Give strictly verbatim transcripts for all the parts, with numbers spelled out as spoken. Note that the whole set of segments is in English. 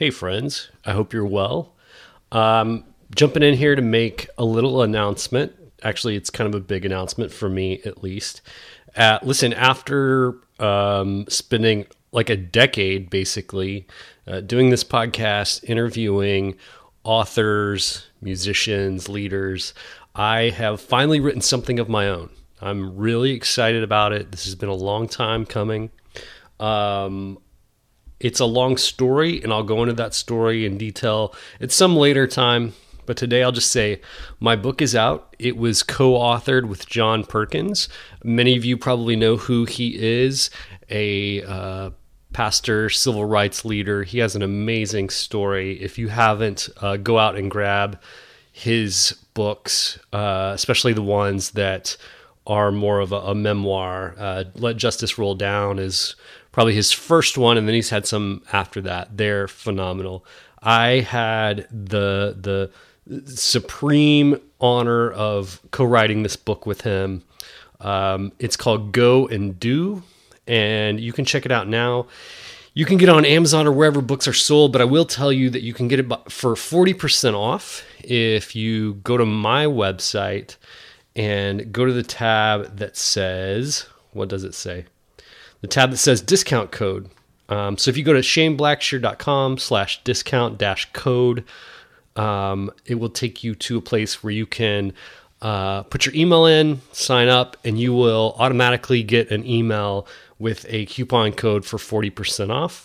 Hey friends, I hope you're well. Um, jumping in here to make a little announcement. Actually, it's kind of a big announcement for me, at least. Uh, listen, after um, spending like a decade, basically, uh, doing this podcast, interviewing authors, musicians, leaders, I have finally written something of my own. I'm really excited about it. This has been a long time coming. Um, It's a long story, and I'll go into that story in detail at some later time. But today I'll just say my book is out. It was co-authored with John Perkins. Many of you probably know who he is, a uh, pastor, civil rights leader. He has an amazing story. If you haven't, uh, go out and grab his books, uh, especially the ones that are more of a, a memoir. Uh, Let Justice Roll Down is probably his first one, and then he's had some after that. They're phenomenal. I had the the supreme honor of co-writing this book with him. Um, it's called Go and Do, and you can check it out now. You can get it on Amazon or wherever books are sold, but I will tell you that you can get it for forty percent off if you go to my website and go to the tab that says, what does it say? The tab that says discount code. Um, so if you go to shaneblackshear.com slash discount dash code, um, it will take you to a place where you can uh, put your email in, sign up, and you will automatically get an email with a coupon code for forty percent off.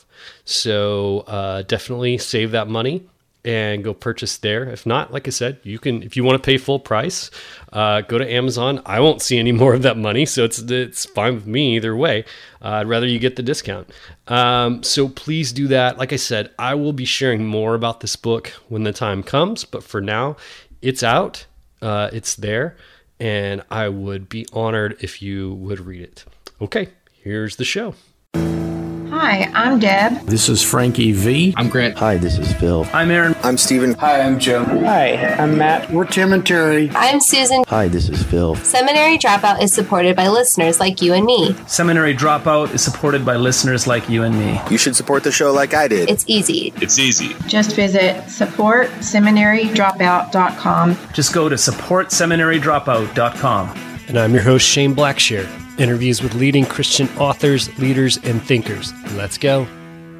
So uh, definitely save that money and go purchase there. If not, like I said, you can, if you want to pay full price, uh, go to Amazon. I won't see any more of that money, so it's it's fine with me either way. Uh, I'd rather you get the discount. Um, so please do that. Like I said, I will be sharing more about this book when the time comes, but for now, it's out, uh, it's there, and I would be honored if you would read it. Okay, here's the show. Hi, I'm Deb. This is Frankie V. I'm Grant. Hi, this is Phil. I'm Aaron. I'm Steven. Hi, I'm Joe. Hi, I'm Matt. We're Tim and Terry. I'm Susan. Hi, this is Phil. Seminary Dropout is supported by listeners like you and me. Seminary Dropout is supported by listeners like you and me. You should support the show like I did. It's easy. It's easy. Just visit support seminary dropout dot com. Just go to support seminary dropout dot com. And I'm your host, Shane Blackshear. Interviews with leading Christian authors, leaders, and thinkers. Let's go.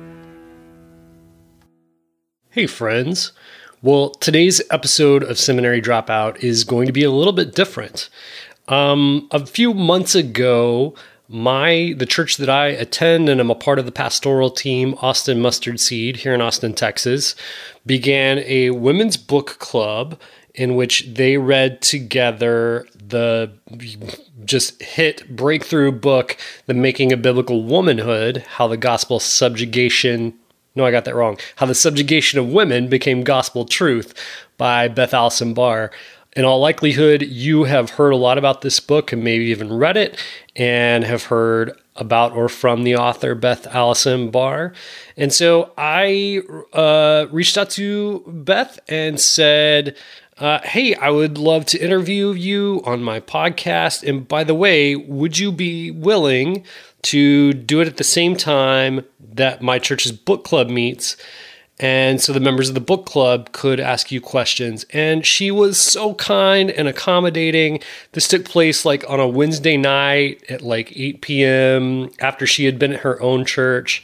Hey, friends. Well, today's episode of Seminary Dropout is going to be a little bit different. Um, a few months ago, my the church that I attend and I'm a part of the pastoral team, Austin Mustard Seed, here in Austin, Texas, began a women's book club in which they read together the just hit breakthrough book, The Making of Biblical Womanhood, How the Gospel Subjugation, no, I got that wrong, How the Subjugation of Women Became Gospel Truth by Beth Allison Barr. In all likelihood, you have heard a lot about this book and maybe even read it and have heard about or from the author Beth Allison Barr. And so I uh, reached out to Beth and said, Uh, hey, I would love to interview you on my podcast. And by the way, would you be willing to do it at the same time that my church's book club meets? And so the members of the book club could ask you questions. And she was so kind and accommodating. This took place like on a Wednesday night at like eight p.m. after she had been at her own church.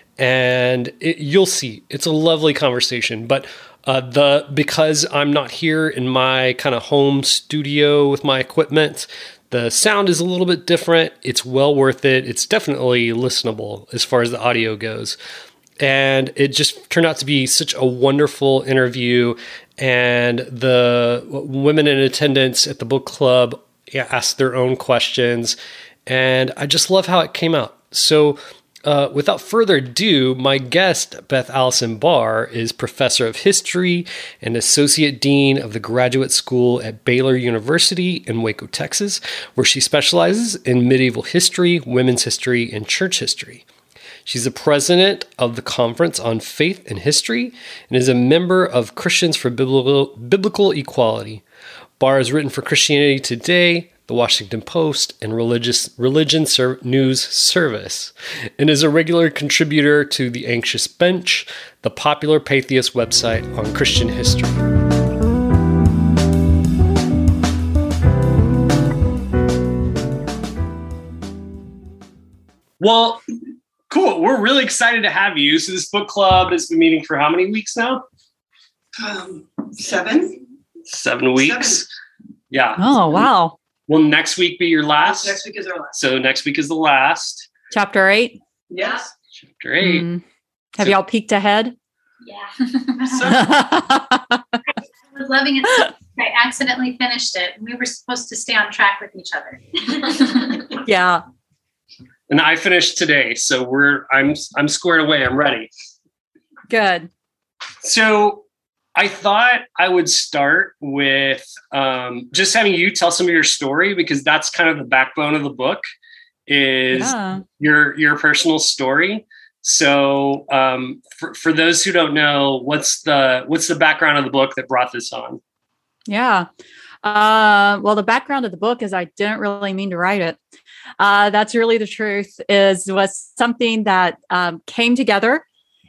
And it, you'll see, it's a lovely conversation. But Uh, the because I'm not here in my kind of home studio with my equipment, the sound is a little bit different. It's well worth it. It's definitely listenable as far as the audio goes. And it just turned out to be such a wonderful interview. And the women in attendance at the book club asked their own questions. And I just love how it came out. So Uh, without further ado, my guest, Beth Allison Barr, is professor of history and associate dean of the graduate school at Baylor University in Waco, Texas, where she specializes in medieval history, women's history, and church history. She's the president of the Conference on Faith and History and is a member of Christians for Biblical, Biblical Equality. Barr has written for Christianity Today, the Washington Post, and Religious Religion Ser- News Service, and is a regular contributor to The Anxious Bench, the popular Patheos website on Christian history. Well, cool. We're really excited to have you. So this book club has been meeting for how many weeks now? Um, seven. Seven weeks. Seven. Yeah. Oh, wow. Will next week be your last? Next week is our last. So next week is the last. Chapter eight. Yes. Chapter eight. Mm. Have So- y'all peeked ahead? Yeah. I was loving it. I accidentally finished it. We were supposed to stay on track with each other. Yeah. And I finished today, so we're I'm I'm squared away. I'm ready. Good. So I thought I would start with um, just having you tell some of your story, because that's kind of the backbone of the book, is Yeah. your your personal story. So um, for for those who don't know, what's the what's the background of the book that brought this on? Yeah. Uh, well, the background of the book is I didn't really mean to write it. Uh, that's really the truth. Is was something that um, came together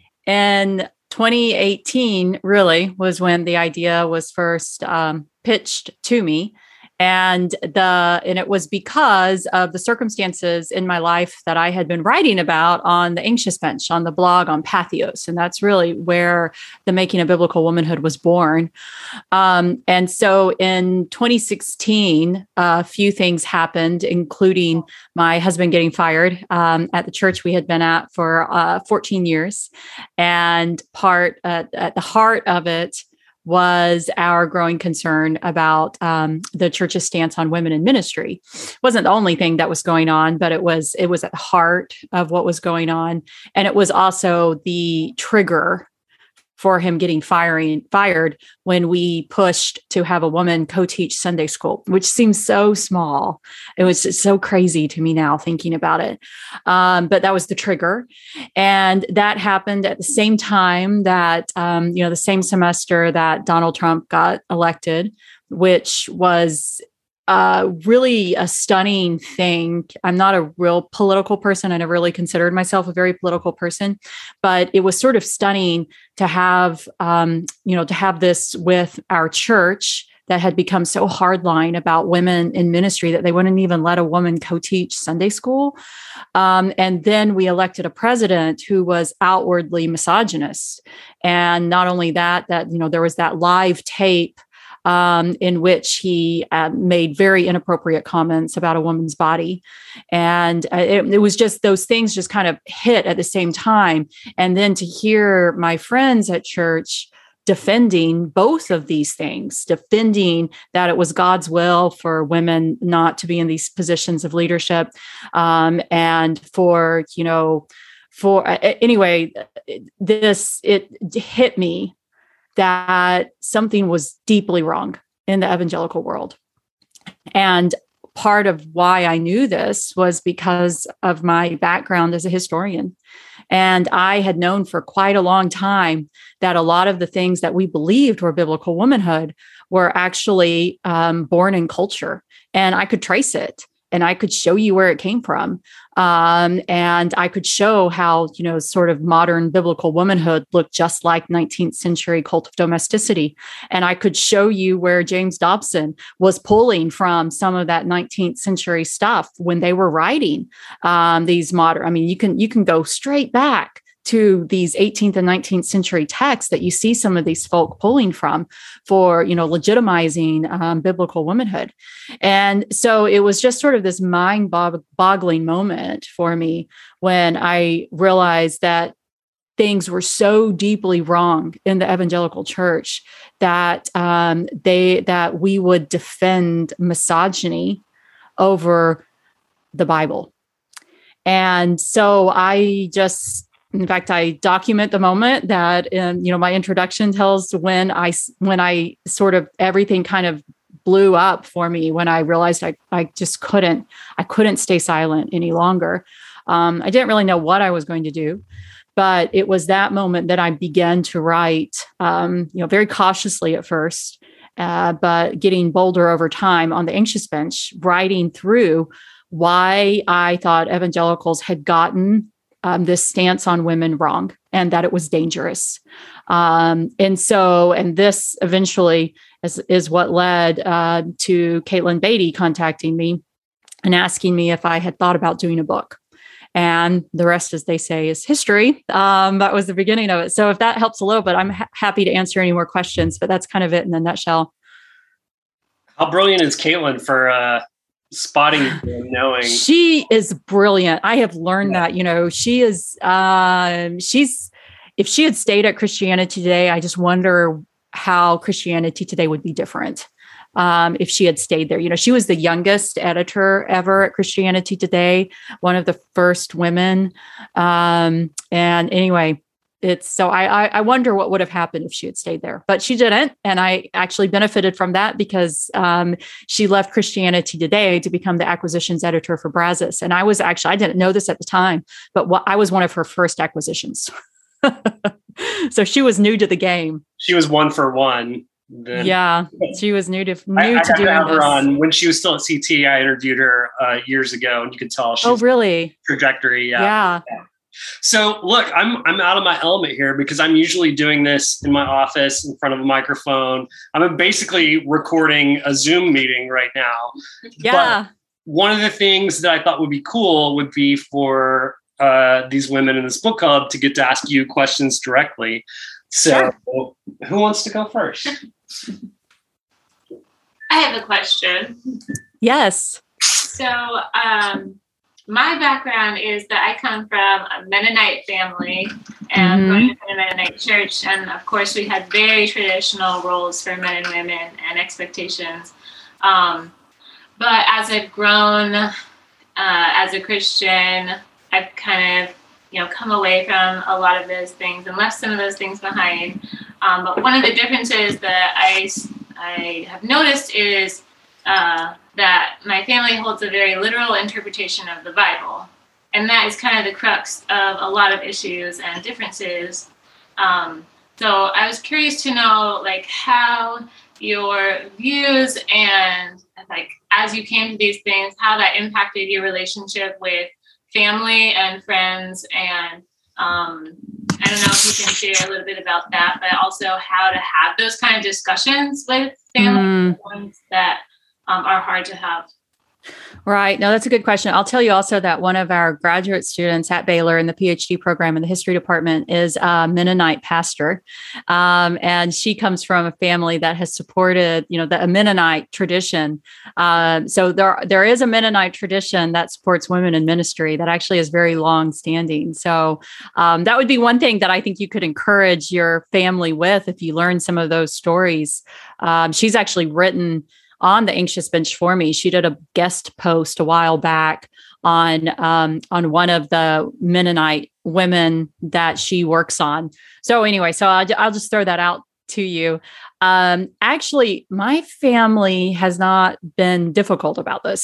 in twenty eighteen. Really was when the idea was first um, pitched to me, and the and it was because of the circumstances in my life that I had been writing about on the Anxious Bench, on the blog on Patheos, and that's really where the Making of Biblical Womanhood was born. Um, and so in twenty sixteen, a few things happened, including my husband getting fired um, at the church we had been at for uh, fourteen years. And part uh, at the heart of it was our growing concern about um, the church's stance on women in ministry. It wasn't the only thing that was going on, but it was it was at the heart of what was going on. And it was also the trigger for him getting firing, fired when we pushed to have a woman co-teach Sunday school, which seems so small. It was just so crazy to me now thinking about it. Um, but that was the trigger. And that happened at the same time that, um, you know, the same semester that Donald Trump got elected, which was Uh, really a stunning thing. I'm not a real political person. I never really considered myself a very political person, but it was sort of stunning to have, um, you know, to have this with our church that had become so hardline about women in ministry that they wouldn't even let a woman co-teach Sunday school. Um, and then we elected a president who was outwardly misogynist. And not only that, that, you know, there was that live tape Um, in which he uh, made very inappropriate comments about a woman's body. And uh, it, it was just those things just kind of hit at the same time. And then to hear my friends at church defending both of these things, defending that it was God's will for women not to be in these positions of leadership, um, and for, you know, for uh, anyway, this, it hit me that something was deeply wrong in the evangelical world. And part of why I knew this was because of my background as a historian. And I had known for quite a long time that a lot of the things that we believed were biblical womanhood were actually um, born in culture. And I could trace it. And I could show you where it came from. Um, and I could show how, you know, sort of modern biblical womanhood looked just like nineteenth century cult of domesticity. And I could show you where James Dobson was pulling from some of that nineteenth century stuff when they were writing um, these modern, I mean, you can, you can go straight back to these eighteenth and nineteenth century texts that you see some of these folk pulling from for, you know, legitimizing um, biblical womanhood. And so it was just sort of this mind-boggling moment for me when I realized that things were so deeply wrong in the evangelical church that um, they that we would defend misogyny over the Bible. And so I just In fact, I document the moment that, um, you know, my introduction tells when I, when I sort of, everything kind of blew up for me when I realized I, I just couldn't, I couldn't stay silent any longer. Um, I didn't really know what I was going to do, but it was that moment that I began to write, um, you know, very cautiously at first. uh, but getting bolder over time on the Anxious Bench, writing through why I thought evangelicals had gotten um, this stance on women wrong and that it was dangerous. Um, and so, and this eventually is, is what led uh, to Caitlin Beatty contacting me and asking me if I had thought about doing a book. And the rest, as they say, is history. Um, that was the beginning of it. So if that helps a little bit, I'm ha- happy to answer any more questions, but that's kind of it in a nutshell. How brilliant is Caitlin for uh, spotting and knowing? She is brilliant. I have learned yeah. that, you know, she is, um, she's, if she had stayed at Christianity Today, I just wonder how Christianity Today would be different. Um, if she had stayed there. You know, she was the youngest editor ever at Christianity Today, one of the first women. Um, and anyway, it's so I, I wonder what would have happened if she had stayed there, but she didn't. And I actually benefited from that because um, she left Christianity Today to become the acquisitions editor for Brazos. And I was actually, I didn't know this at the time, but what, I was one of her first acquisitions. So she was new to the game. She was one for one. Then. Yeah, she was new to new I, I to doing have her this. on when she was still at C T. I interviewed her uh, years ago, and you could tell she's oh really trajectory. Yeah. yeah. yeah. So look, I'm I'm out of my element here because I'm usually doing this in my office in front of a microphone. I'm basically recording a Zoom meeting right now. Yeah. But one of the things that I thought would be cool would be for uh, these women in this book club to get to ask you questions directly. So sure. Who wants to go first? I have a question. Yes. So um, my background is that I come from a Mennonite family and Mm-hmm. going to a Mennonite church. And of course, we had very traditional roles for men and women and expectations. Um, but as I've grown uh, as a Christian, I've kind of you know, come away from a lot of those things and left some of those things behind. Um, but one of the differences that I, I have noticed is uh, that my family holds a very literal interpretation of the Bible. And that is kind of the crux of a lot of issues and differences. Um, so I was curious to know, like, how your views and, like, as you came to these things, how that impacted your relationship with family and friends, and um, I don't know if you can share a little bit about that, but also how to have those kind of discussions with family, mm. ones that um, are hard to have. Right. No, that's a good question. I'll tell you also that one of our graduate students at Baylor in the PhD program in the history department is a Mennonite pastor. Um, and she comes from a family that has supported, you know, the a Mennonite tradition. Um, so there, there is a Mennonite tradition that supports women in ministry that actually is very long standing. So um, that would be one thing that I think you could encourage your family with if you learn some of those stories. Um, she's actually written on the Anxious Bench for me. She did a guest post a while back on um, on one of the Mennonite women that she works on. So anyway, so I'll, I'll just throw that out to you. Um, actually, my family has not been difficult about this.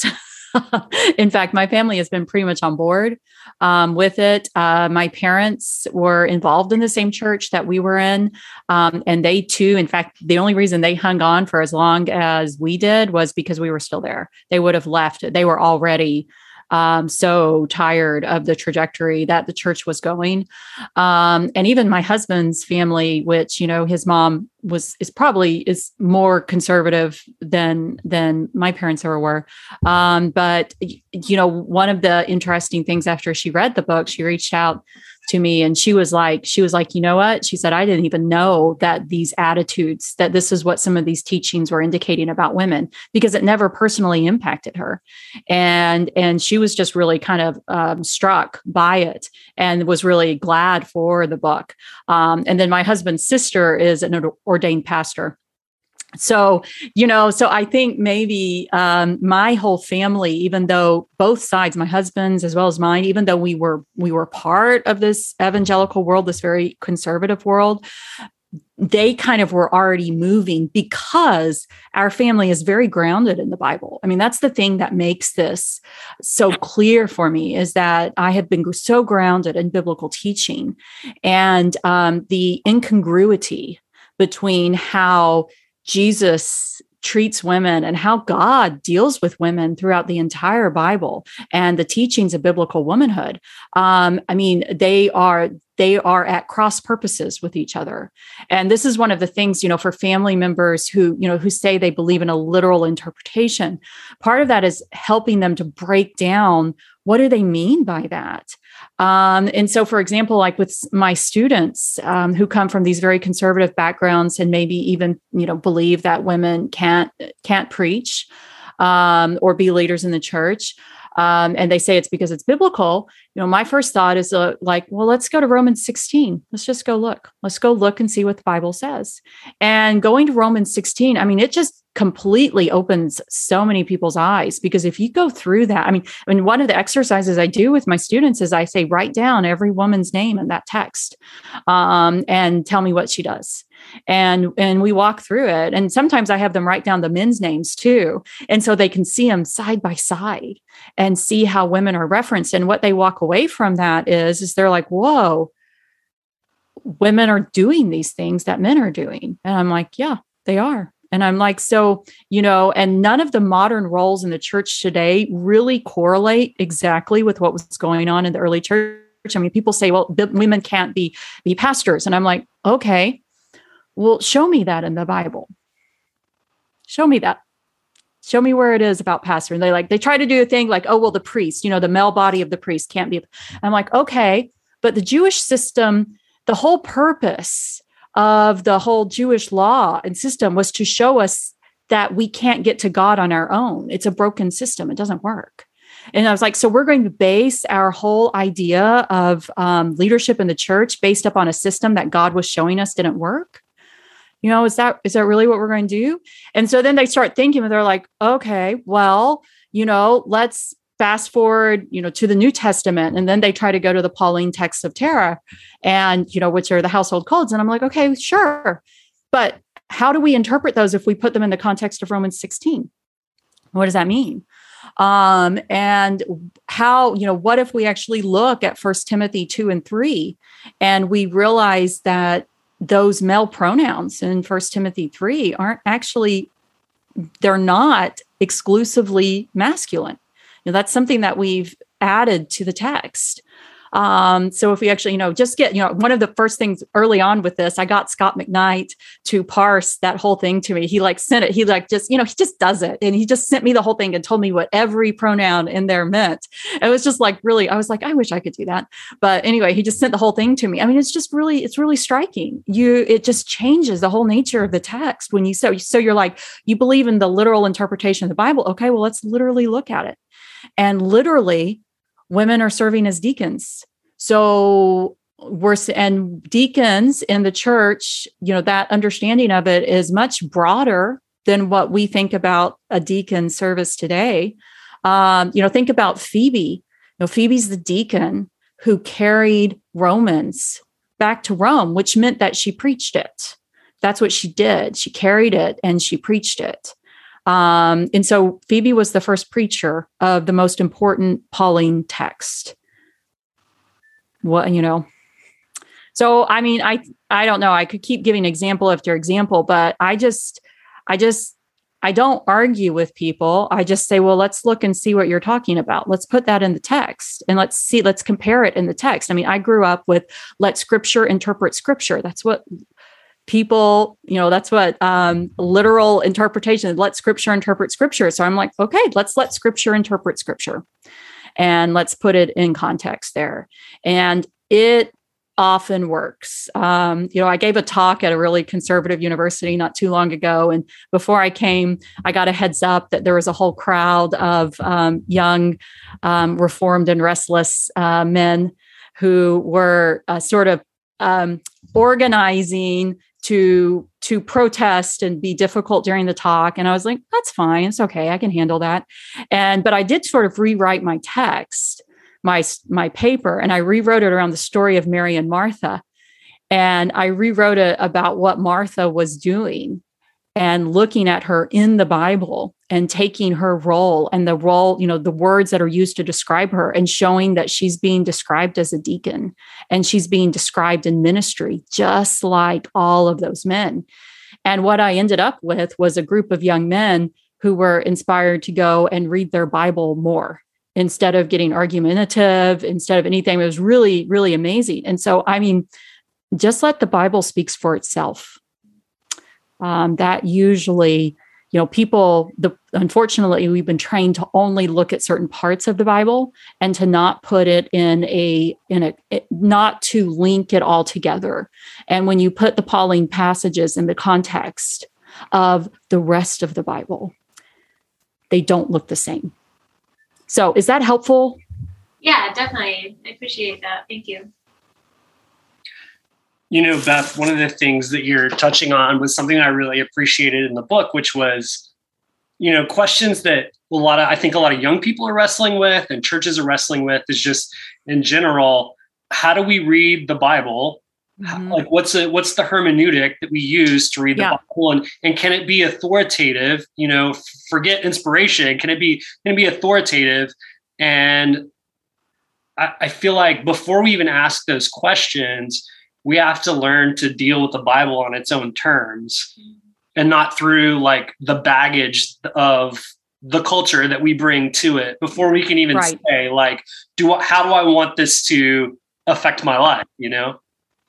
In fact, my family has been pretty much on board um, with it. Uh, my parents were involved in the same church that we were in. Um, and they too, in fact, the only reason they hung on for as long as we did was because we were still there. They would have left. They were already um, so tired of the trajectory that the church was going. Um, and even my husband's family, which, you know, his mom was, is probably is more conservative than, than my parents ever were. Um, but, you know, one of the interesting things after she read the book, she reached out to me and she was like, she was like, you know what? She said, I didn't even know that these attitudes, that this is what some of these teachings were indicating about women, because it never personally impacted her. And, and she was just really kind of um, struck by it and was really glad for the book. Um, and then my husband's sister is an ordained pastor. So, you know, so I think maybe um, my whole family, even though both sides, my husband's as well as mine, even though we were we were part of this evangelical world, this very conservative world, they kind of were already moving because our family is very grounded in the Bible. I mean, that's the thing that makes this so clear for me, is that I have been so grounded in biblical teaching, and um, the incongruity between how Jesus treats women and how God deals with women throughout the entire Bible and the teachings of biblical womanhood. Um, I mean, they are they are at cross purposes with each other. And this is one of the things, you know, for family members who, you know, who say they believe in a literal interpretation. Part of that is helping them to break down, what do they mean by that? Um, and so, for example, like with my students um, who come from these very conservative backgrounds and maybe even, you know, believe that women can't can't preach um, or be leaders in the church, um, and they say it's because it's biblical. You know, my first thought is uh, like, well, let's go to Romans sixteen. Let's just go look. Let's go look and see what the Bible says. And going to Romans sixteen, I mean, it just completely opens so many people's eyes, because if you go through that, I mean, I mean, one of the exercises I do with my students is I say, write down every woman's name in that text um, and tell me what she does. And, and we walk through it. And sometimes I have them write down the men's names too. And so they can see them side by side and see how women are referenced. And what they walk away from that is, is they're like, whoa, women are doing these things that men are doing. And I'm like, yeah, they are. And I'm like, so, you know, and none of the modern roles in the church today really correlate exactly with what was going on in the early church. I mean, people say, well, b- women can't be, be pastors. And I'm like, okay, well, show me that in the Bible. Show me that. Show me where it is about pastor. And they like, they try to do a thing like, oh, well, the priest, you know, the male body of the priest can't be. I'm like, okay, but the Jewish system, the whole purpose of the whole Jewish law and system was to show us that we can't get to God on our own. It's a broken system. It doesn't work. And I was like, so we're going to base our whole idea of um, leadership in the church based upon a system that God was showing us didn't work. You know, is that, is that really what we're going to do? And so then they start thinking, and they're like, okay, well, you know, let's fast forward, you know, to the New Testament. And then they try to go to the Pauline texts of Torah and, you know, which are the household codes. And I'm like, okay, sure. But how do we interpret those if we put them in the context of Romans sixteen? What does that mean? Um, and how, you know, what if we actually look at First Timothy two and three and we realize that those male pronouns in First Timothy three aren't actually, they're not exclusively masculine. You know, that's something that we've added to the text. Um, so if we actually, you know, just get, you know, one of the first things early on with this, I got Scott McKnight to parse that whole thing to me. He like sent it. He like just, you know, he just does it. And he just sent me the whole thing and told me what every pronoun in there meant. It was just like, really, I was like, I wish I could do that. But anyway, he just sent the whole thing to me. I mean, it's just really, it's really striking. You, it just changes the whole nature of the text when you, so, so you're like, you believe in the literal interpretation of the Bible. Okay, well, let's literally look at it. And literally, women are serving as deacons. So we're, and deacons in the church, you know, that understanding of it is much broader than what we think about a deacon service today. Um, you know, think about Phoebe. You know, Phoebe's the deacon who carried Romans back to Rome, which meant that she preached it. That's what she did. She carried it and she preached it. Um, and so Phoebe was the first preacher of the most important Pauline text. What, you know, so, I mean, I, I don't know, I could keep giving example after example, but I just, I just, I don't argue with people. I just say, well, let's look and see what you're talking about. Let's put that in the text and let's see, let's compare it in the text. I mean, I grew up with let scripture interpret scripture. That's what people, you know, that's what um, literal interpretation, let scripture interpret scripture. So I'm like, okay, let's let scripture interpret scripture and let's put it in context there. And it often works. Um, you know, I gave a talk at a really conservative university not too long ago. And before I came, I got a heads up that there was a whole crowd of um, young, um, reformed and restless uh, men who were uh, sort of um, organizing to to protest and be difficult during the talk. And I was like, that's fine. It's okay. I can handle that. And but I did sort of rewrite my text, my, my paper, and I rewrote it around the story of Mary and Martha. And I rewrote it about what Martha was doing and looking at her in the Bible and taking her role and the role, you know, the words that are used to describe her and showing that she's being described as a deacon and she's being described in ministry, just like all of those men. And what I ended up with was a group of young men who were inspired to go and read their Bible more instead of getting argumentative, instead of anything. It was really, really amazing. And so, I mean, just let the Bible speaks for itself. Um, that usually, you know, people, the, unfortunately, we've been trained to only look at certain parts of the Bible and to not put it in a, in a, it, not to link it all together. And when you put the Pauline passages in the context of the rest of the Bible, they don't look the same. So is that helpful? Yeah, definitely. I appreciate that. Thank you. You know, Beth, one of the things that you're touching on was something I really appreciated in the book, which was, you know, questions that a lot of, I think a lot of young people are wrestling with and churches are wrestling with is just in general, how do we read the Bible? Mm-hmm. Like what's a, what's the hermeneutic that we use to read the yeah. Bible, and, and can it be authoritative? You know, forget inspiration. Can it be, can it be authoritative? And I, I feel like before we even ask those questions, we have to learn to deal with the Bible on its own terms and not through like the baggage of the culture that we bring to it before we can even right. say like, do I, how do I want this to affect my life? You know?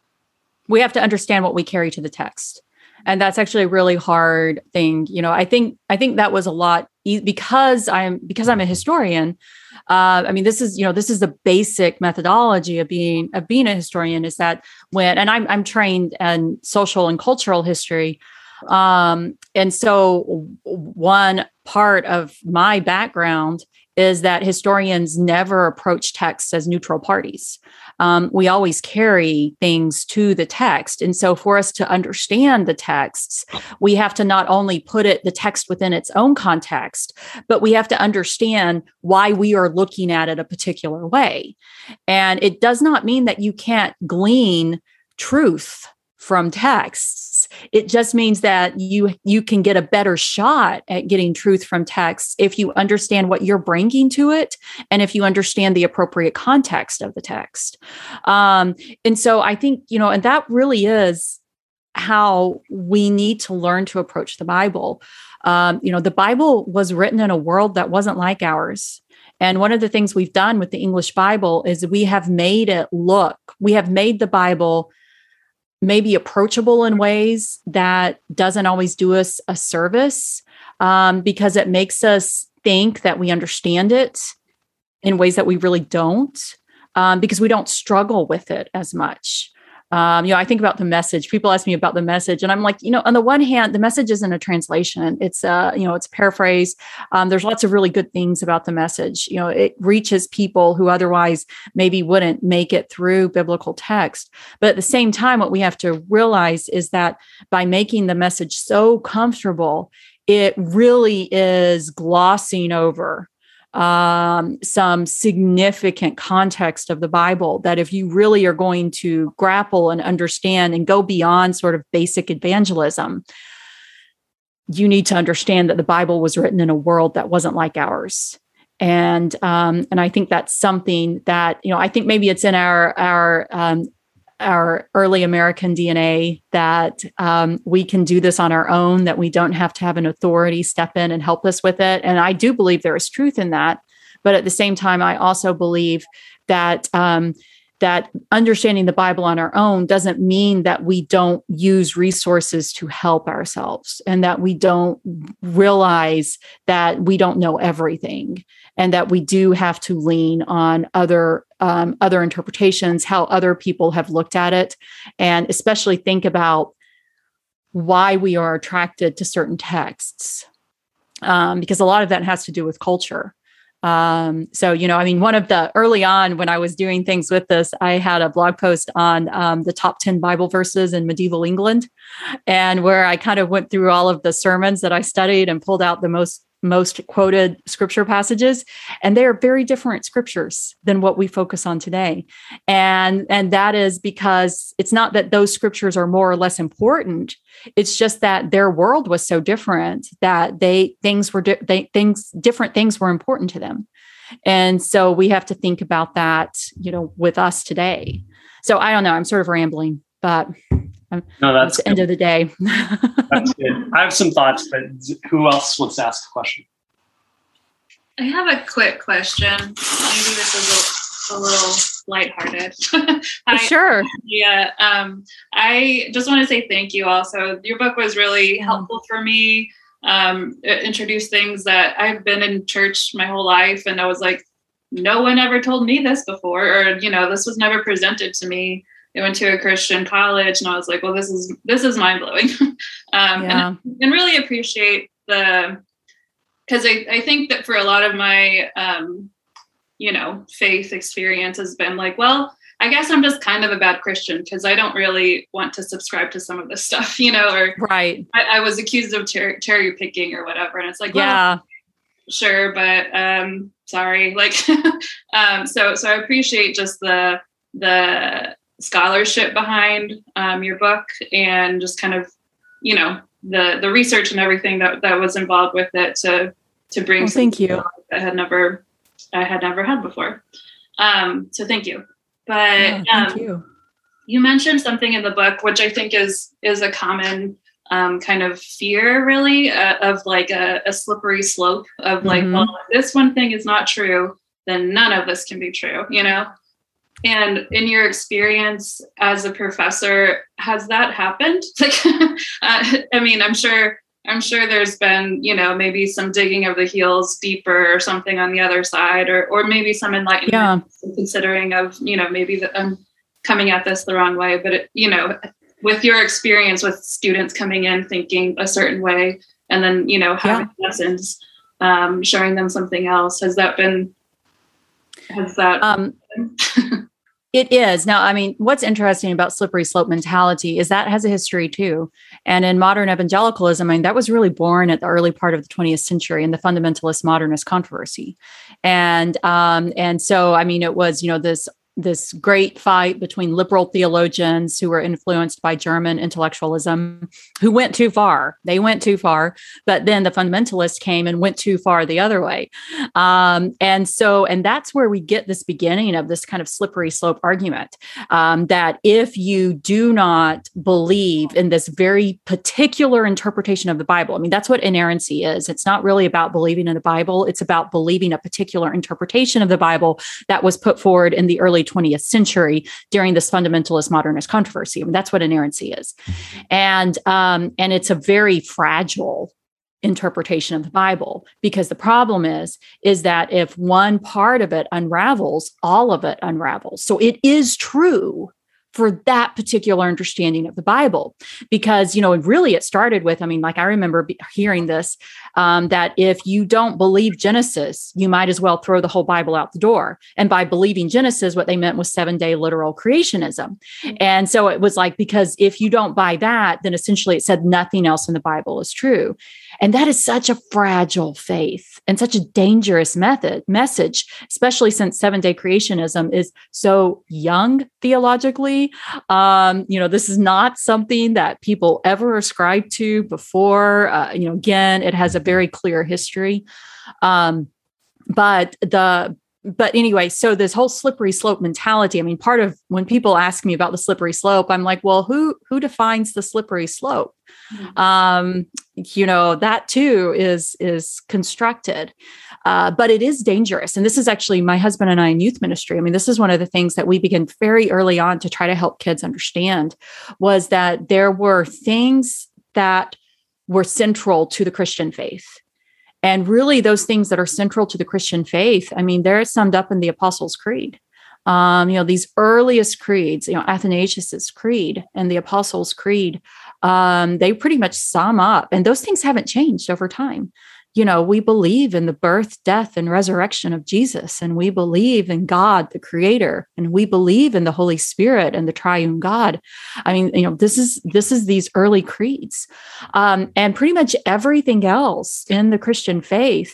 We have to understand what we carry to the text. And that's actually a really hard thing. You know, I think, I think that was a lot e- because I'm, because I'm a historian. Uh, I mean, this is, you know, this is the basic methodology of being, of being a historian is that when, and I'm, I'm trained in social and cultural history. Um, and so one part of my background is that historians never approach texts as neutral parties. Um, we always carry things to the text. And so for us to understand the texts, we have to not only put it, the text within its own context, but we have to understand why we are looking at it a particular way. And it does not mean that you can't glean truth from texts. It just means that you you can get a better shot at getting truth from texts if you understand what you're bringing to it and if you understand the appropriate context of the text. Um, and so I think, you know, and that really is how we need to learn to approach the Bible. Um, you know, the Bible was written in a world that wasn't like ours. And one of the things we've done with the English Bible is we have made it look, we have made the Bible maybe approachable in ways that doesn't always do us a service um, because it makes us think that we understand it in ways that we really don't um, because we don't struggle with it as much. Um, you know, I think about the Message. People ask me about the Message, and I'm like, you know, on the one hand, the Message isn't a translation. It's a, you know, it's a paraphrase. Um, there's lots of really good things about the Message. You know, it reaches people who otherwise maybe wouldn't make it through biblical text. But at the same time, what we have to realize is that by making the Message so comfortable, it really is glossing over um, some significant context of the Bible that if you really are going to grapple and understand and go beyond sort of basic evangelism, you need to understand that the Bible was written in a world that wasn't like ours. And, um, and I think that's something that, you know, I think maybe it's in our, our, um, our early American D N A that um, we can do this on our own, that we don't have to have an authority step in and help us with it. And I do believe there is truth in that. But at the same time, I also believe that um, that understanding the Bible on our own doesn't mean that we don't use resources to help ourselves and that we don't realize that we don't know everything and that we do have to lean on other um, other interpretations, how other people have looked at it, and especially think about why we are attracted to certain texts, um, because a lot of that has to do with culture. Um, so, you know, I mean, one of the early on when I was doing things with this, I had a blog post on um, the top ten Bible verses in medieval England, and where I kind of went through all of the sermons that I studied and pulled out the most most quoted scripture passages, and they are very different scriptures than what we focus on today. And, and that is because it's not that those scriptures are more or less important. It's just that their world was so different that they, things were, di- they, things, different things were important to them. And so we have to think about that, you know, with us today. So I don't know, I'm sort of rambling, but Um, No, that's the end of the day. That's good. I have some thoughts, but who else wants to ask a question? I have a quick question. Maybe this is a, a little lighthearted. Hi, sure. Yeah. Um, I just want to say thank you also. Your book was really helpful for me. Um, it introduced things that I've been in church my whole life. And I was like, no one ever told me this before, or, you know, this was never presented to me. I went to a Christian college and I was like, well, this is, this is mind blowing. um, Yeah. and, and really appreciate the, because I, I think that for a lot of my, um, you know, faith experience has been like, well, I guess I'm just kind of a bad Christian because I don't really want to subscribe to some of this stuff, you know, or right. I, I was accused of cher- cherry picking or whatever. And it's like, yeah, well, sure, but um, sorry. Like, um, so, so I appreciate just the, the scholarship behind um, your book and just kind of, you know, the, the research and everything that, that was involved with it to, to bring. Well, thank you. I had never, I had never had before. Um, so thank you. But yeah, thank um, you. You mentioned something in the book, which I think is, is a common um, kind of fear really uh, of like a, a slippery slope of like, Mhm. well, if this one thing is not true, then none of this can be true, you know? And in your experience as a professor, has that happened? Like, uh, I mean, I'm sure, I'm sure there's been, you know, maybe some digging of the heels deeper or something on the other side, or, or maybe some enlightenment, Yeah. considering of, you know, maybe that I'm coming at this the wrong way, but it, you know, with your experience with students coming in thinking a certain way, and then, you know, having Yeah. lessons, um, showing them something else, has that been, has that, Um, It is. Now, I mean, what's interesting about slippery slope mentality is that has a history too. And in modern evangelicalism, I mean, that was really born at the early part of the twentieth century in the fundamentalist modernist controversy. And um, and so, I mean, it was, you know, this this great fight between liberal theologians who were influenced by German intellectualism, who went too far. They went too far, but then the fundamentalists came and went too far the other way. Um, and so, and that's where we get this beginning of this kind of slippery slope argument, um, that if you do not believe in this very particular interpretation of the Bible, I mean, that's what inerrancy is. It's not really about believing in the Bible. It's about believing a particular interpretation of the Bible that was put forward in the early twentieth century during this fundamentalist modernist controversy. I mean, that's what inerrancy is. And, um, and it's a very fragile interpretation of the Bible, because the problem is, is that if one part of it unravels, all of it unravels. So it is true for that particular understanding of the Bible, because, you know, really it started with, I mean, like I remember hearing this, um, that if you don't believe Genesis, you might as well throw the whole Bible out the door. And by believing Genesis, what they meant was seven day literal creationism. And so it was like, because if you don't buy that, then essentially it said nothing else in the Bible is true. And that is such a fragile faith and such a dangerous method message, especially since seven day creationism is so young theologically. Um, you know, this is not something that people ever ascribed to before. Uh, you know, again, it has a very clear history. Um, but the But anyway, so this whole slippery slope mentality, I mean, part of when people ask me about the slippery slope, I'm like, well, who, who defines the slippery slope? Mm-hmm. Um, you know, that too is, is constructed, uh, but it is dangerous. And this is actually my husband and I in youth ministry. I mean, this is one of the things that we began very early on to try to help kids understand, was that there were things that were central to the Christian faith. And really those things that are central to the Christian faith, I mean, they're summed up in the Apostles' Creed. Um, you know, these earliest creeds, you know, Athanasius's Creed and the Apostles' Creed, um, they pretty much sum up, and those things haven't changed over time. You know, we believe in the birth, death, and resurrection of Jesus, and we believe in God, the Creator, and we believe in the Holy Spirit and the Triune God. I mean, you know, this is this is these early creeds, um, and pretty much everything else in the Christian faith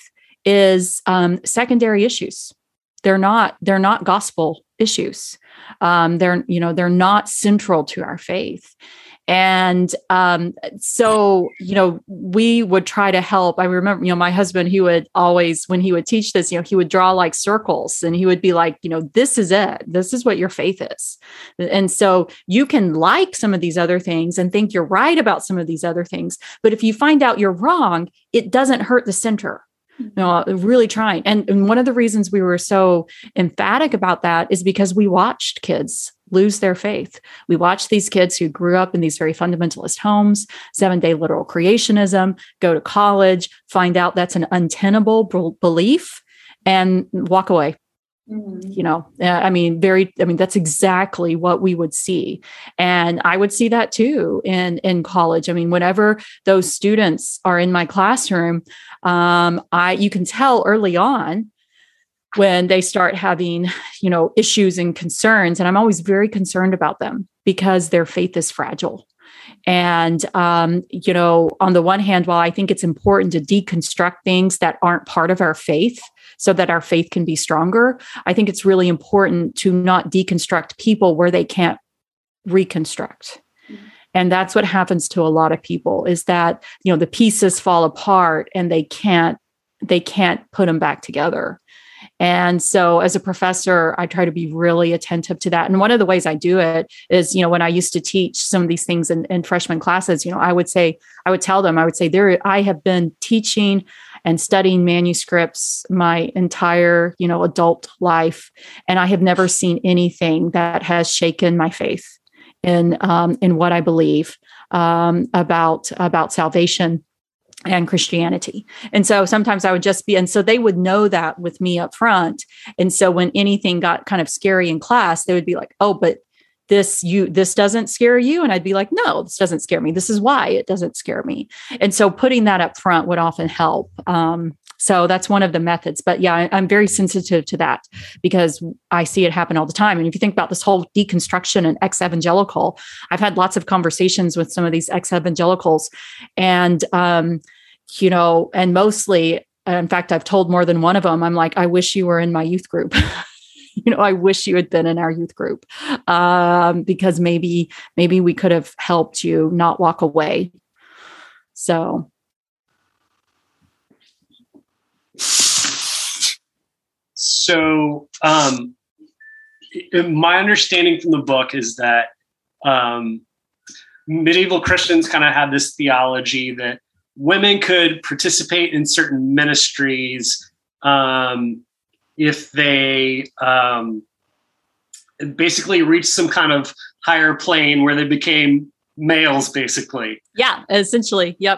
is um, secondary issues. They're not they're not gospel issues. Um, they're you know they're not central to our faith. And um, so, you know, we would try to help. I remember, you know, my husband, he would always, when he would teach this, you know, he would draw like circles and he would be like, you know, this is it. This is what your faith is. And so you can like some of these other things and think you're right about some of these other things. But if you find out you're wrong, it doesn't hurt the center. You know, really trying. And, and one of the reasons we were so emphatic about that is because we watched kids lose their faith. We watched these kids who grew up in these very fundamentalist homes, seven-day literal creationism, go to college, find out that's an untenable b- belief, and walk away. Mm-hmm. You know, I mean, very, I mean, that's exactly what we would see. And I would see that too in, in college. I mean, whenever those students are in my classroom, um, I, you can tell early on when they start having, you know, issues and concerns. And I'm always very concerned about them because their faith is fragile. And, um, you know, on the one hand, while I think it's important to deconstruct things that aren't part of our faith so that our faith can be stronger, I think it's really important to not deconstruct people where they can't reconstruct. Mm-hmm. And that's what happens to a lot of people is that, you know, the pieces fall apart and they can't, they can't put them back together. And so as a professor, I try to be really attentive to that. And one of the ways I do it is, you know, when I used to teach some of these things in, in freshman classes, you know, I would say, I would tell them, I would say there, I have been teaching and studying manuscripts my entire, you know, adult life. And I have never seen anything that has shaken my faith in, um, in what I believe, um, about, about salvation and Christianity. And so sometimes I would just be, and so they would know that with me up front. And so when anything got kind of scary in class, they would be like, oh, but this, you, this doesn't scare you. And I'd be like, no, this doesn't scare me. This is why it doesn't scare me. And so putting that up front would often help. Um, so that's one of the methods, but yeah, I, I'm very sensitive to that because I see it happen all the time. And if you think about this whole deconstruction and ex-evangelical, I've had lots of conversations with some of these ex-evangelicals and, um, you know, and mostly, in fact, I've told more than one of them, I'm like, I wish you were in my youth group. You know, I wish you had been in our youth group um, because maybe, maybe we could have helped you not walk away. So. So um, my understanding from the book is that um, medieval Christians kind of had this theology that women could participate in certain ministries um, if they um, basically reached some kind of higher plane where they became males, basically. Yeah, essentially. Yep.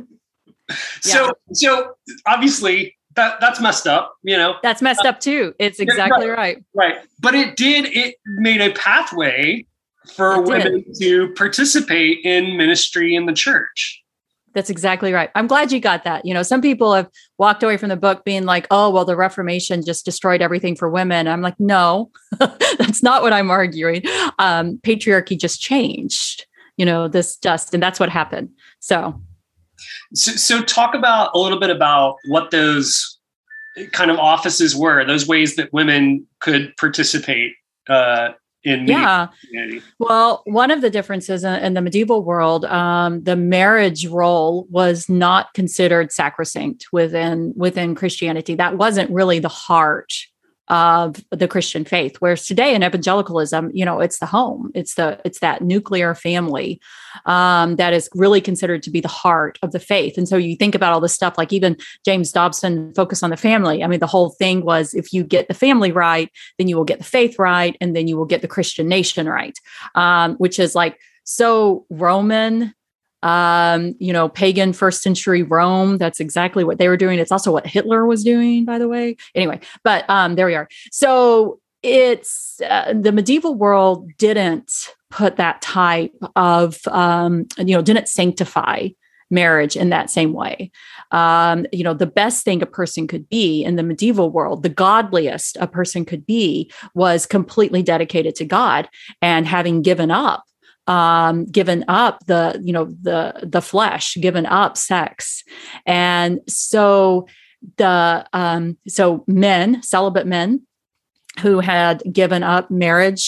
so, yeah. so obviously that that's messed up, you know, that's messed up too. It's exactly right. Right. right. But it did, it made a pathway for it women did. to participate in ministry in the church. That's exactly right. I'm glad you got that. You know, some people have walked away from the book being like, oh, well, the Reformation just destroyed everything for women. I'm like, no, that's not what I'm arguing. Um, patriarchy just changed, you know, this just, and that's what happened. So. so, so talk about a little bit about what those kind of offices were, those ways that women could participate uh, in yeah. Christianity. Well, one of the differences in, in the medieval world, um, the marriage role was not considered sacrosanct within within Christianity. That wasn't really the heart of the Christian faith. Whereas today in evangelicalism, you know, it's the home, it's the it's that nuclear family um, that is really considered to be the heart of the faith. And so you think about all this stuff, like even James Dobson focused on the family. I mean, the whole thing was if you get the family right, then you will get the faith right, and then you will get the Christian nation right, um, which is like so Roman. Um, you know, pagan first century Rome. That's exactly what they were doing. It's also what Hitler was doing, by the way. Anyway, but um, there we are. So it's uh, the medieval world didn't put that type of, um, you know, didn't sanctify marriage in that same way. Um, you know, the best thing a person could be in the medieval world, the godliest a person could be, was completely dedicated to God and having given up. Um, given up the, you know, the, the flesh, given up sex. And so the, um, so men, celibate men who had given up marriage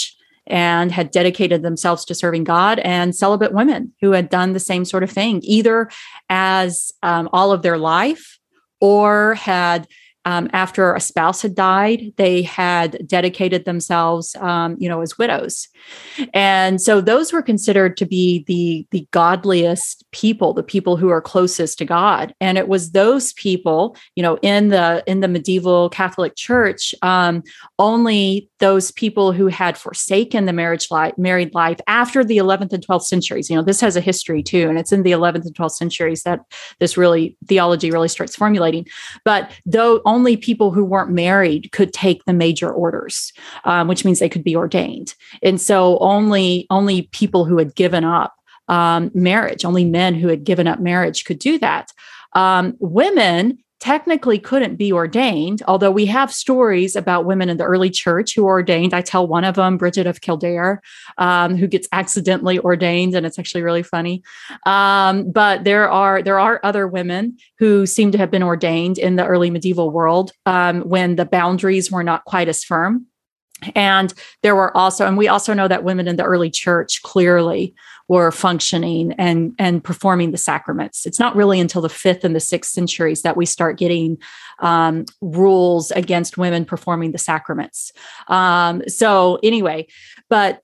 and had dedicated themselves to serving God, and celibate women who had done the same sort of thing, either as um, all of their life or had Um, after a spouse had died, they had dedicated themselves, um, you know, as widows. And so those were considered to be the, the godliest people, the people who are closest to God. And it was those people, you know, in the, in the medieval Catholic Church, um, only those people who had forsaken the marriage life, married life after the eleventh and twelfth centuries. You know, this has a history too, and it's in the eleventh and twelfth centuries that this really, theology really starts formulating. But though only people who weren't married could take the major orders, um, which means they could be ordained. And so only, only people who had given up um, marriage, only men who had given up marriage could do that. Um, women technically couldn't be ordained, although we have stories about women in the early church who were ordained. I tell one of them, Bridget of Kildare, um, who gets accidentally ordained, and it's actually really funny. Um, but there are there are other women who seem to have been ordained in the early medieval world um, when the boundaries were not quite as firm. And there were also, and we also know that women in the early church clearly were functioning and, and performing the sacraments. It's not really until the fifth and the sixth centuries that we start getting um, rules against women performing the sacraments. Um, so anyway, but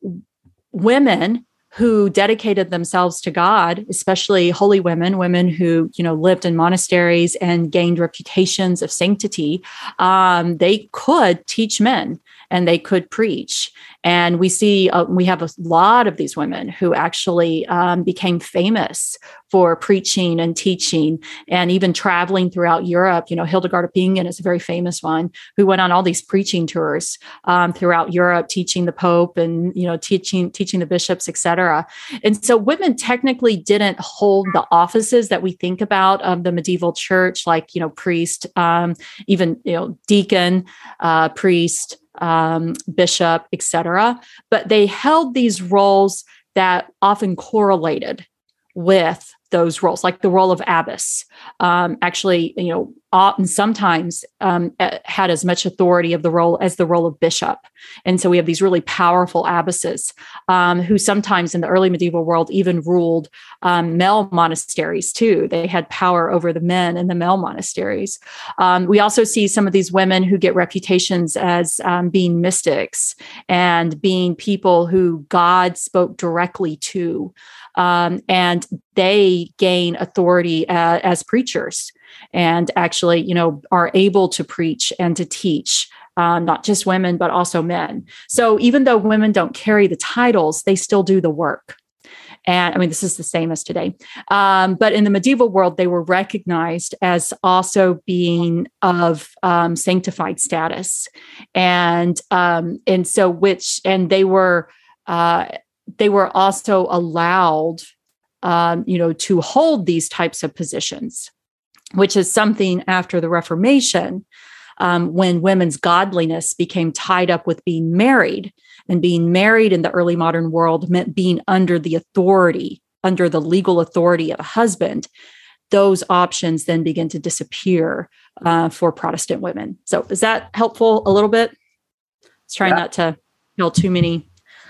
women who dedicated themselves to God, especially holy women, women who, you know, lived in monasteries and gained reputations of sanctity, um, they could teach men and they could preach. And we see, uh, we have a lot of these women who actually um, became famous for preaching and teaching and even traveling throughout Europe. You know, Hildegard of Bingen is a very famous one who went on all these preaching tours um, throughout Europe, teaching the Pope and, you know, teaching, teaching the bishops, et cetera. And so women technically didn't hold the offices that we think about of the medieval church, like, you know, priest, um, even, you know, deacon, uh, priest, um, bishop, et cetera. But they held these roles that often correlated with those roles, like the role of abbess. Um, actually, you know, often sometimes um, had as much authority of the role as the role of bishop. And so we have these really powerful abbesses um, who sometimes in the early medieval world even ruled um, male monasteries too. They had power over the men in the male monasteries. Um, we also see some of these women who get reputations as um, being mystics and being people who God spoke directly to. Um, and they gain authority uh, as preachers and actually, you know, are able to preach and to teach, uh, not just women, but also men. So even though women don't carry the titles, they still do the work. And I mean, this is the same as today. Um, but in the medieval world, they were recognized as also being of um, sanctified status. And, um, and so which, and they were, uh, they were also allowed, um, you know, to hold these types of positions, which is something after the Reformation, um, when women's godliness became tied up with being married, and being married in the early modern world meant being under the authority, under the legal authority of a husband. Those options then begin to disappear uh, for Protestant women. So is that helpful a little bit? I was trying yeah. not to tell too many.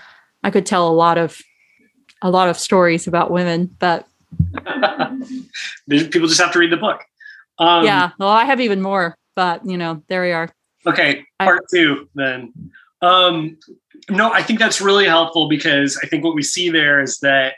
I could tell a lot of a lot of stories about women, but people just have to read the book. Um, yeah, well, I have even more, but you know, there we are. Okay, part I, two then. Um, no, I think that's really helpful because I think what we see there is that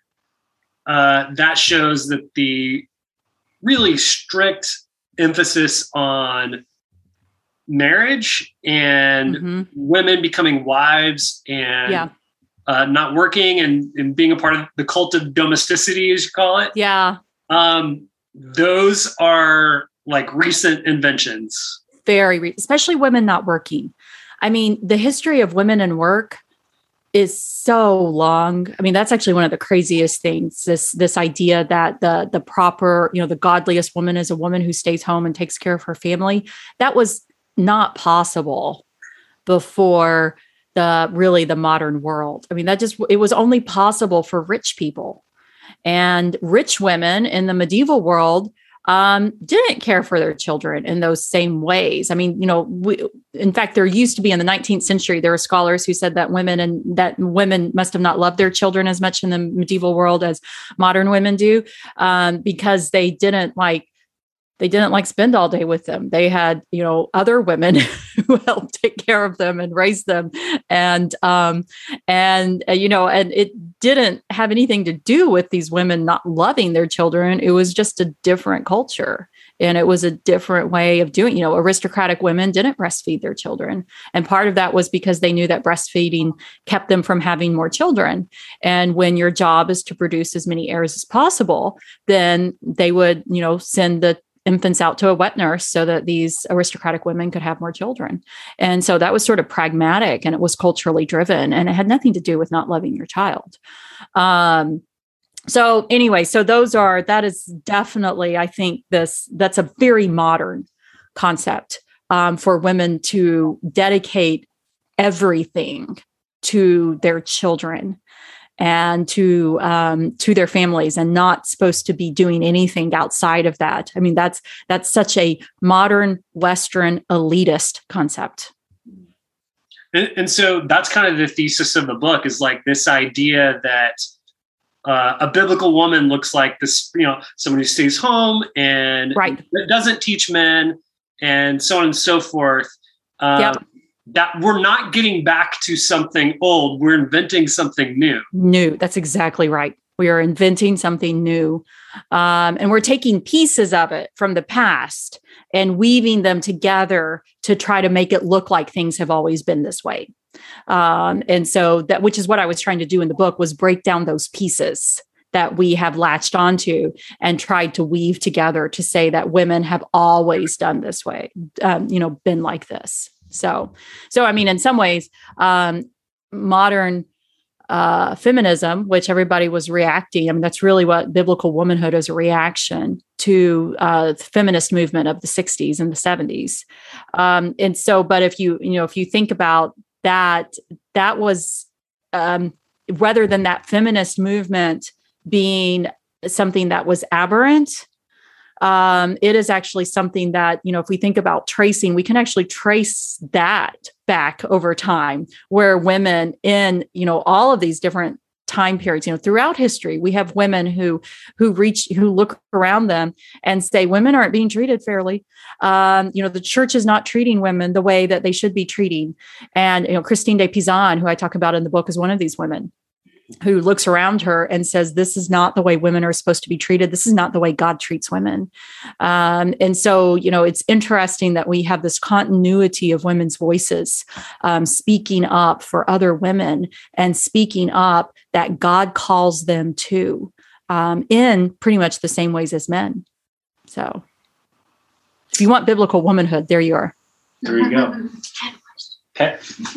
uh, that shows that the really strict emphasis on marriage and mm-hmm. women becoming wives and yeah. uh, not working and, and being a part of the cult of domesticity, as you call it. Yeah. Um, those are like recent inventions. Very, re- especially women not working. I mean, the history of women and work is so long. I mean, that's actually one of the craziest things, this, this idea that the, the proper, you know, the godliest woman is a woman who stays home and takes care of her family. That was not possible before the really the modern world. I mean, that just, it was only possible for rich people. And rich women in the medieval world um, didn't care for their children in those same ways. I mean, you know, we, in fact, there used to be in the nineteenth century, there were scholars who said that women and that women must have not loved their children as much in the medieval world as modern women do, um, because they didn't like They didn't like spend all day with them. They had, you know, other women who helped take care of them and raise them. And, um, and, uh, you know, and it didn't have anything to do with these women not loving their children. It was just a different culture. And it was a different way of doing, you know, aristocratic women didn't breastfeed their children. And part of that was because they knew that breastfeeding kept them from having more children. And when your job is to produce as many heirs as possible, then they would, you know, send the infants out to a wet nurse so that these aristocratic women could have more children. And so that was sort of pragmatic, and it was culturally driven, and it had nothing to do with not loving your child. Um, so anyway, so those are, that is definitely, I think this, that's a very modern concept um, for women to dedicate everything to their children and to um, to their families, and not supposed to be doing anything outside of that. I mean, that's that's such a modern Western elitist concept. And, and so that's kind of the thesis of the book, is like this idea that uh, a biblical woman looks like this, you know, someone who stays home and right. doesn't teach men, and so on and so forth. Um, yep. That we're not getting back to something old. We're inventing something new. New. That's exactly right. We are inventing something new. Um, and we're taking pieces of it from the past and weaving them together to try to make it look like things have always been this way. Um, and so that, which is what I was trying to do in the book, was break down those pieces that we have latched onto and tried to weave together to say that women have always done this way, um, you know, been like this. So, so I mean, in some ways, um, modern uh, feminism, which everybody was reacting, I mean, that's really what biblical womanhood is, a reaction to uh, the feminist movement of the sixties and the seventies. Um, and so, but if you, you know, if you think about that, that was, um, rather than that feminist movement being something that was aberrant, Um, it is actually something that, you know, if we think about tracing, we can actually trace that back over time, where women in, you know, all of these different time periods, you know, throughout history, we have women who, who reach, who look around them and say, women aren't being treated fairly. Um, you know, the church is not treating women the way that they should be treating. And, you know, Christine de Pizan, who I talk about in the book, is one of these women who looks around her and says, this is not the way women are supposed to be treated. This is not the way God treats women. Um, and so, you know, it's interesting that we have this continuity of women's voices um, speaking up for other women and speaking up that God calls them to um, in pretty much the same ways as men. So if you want biblical womanhood, there you are. There you go. Okay.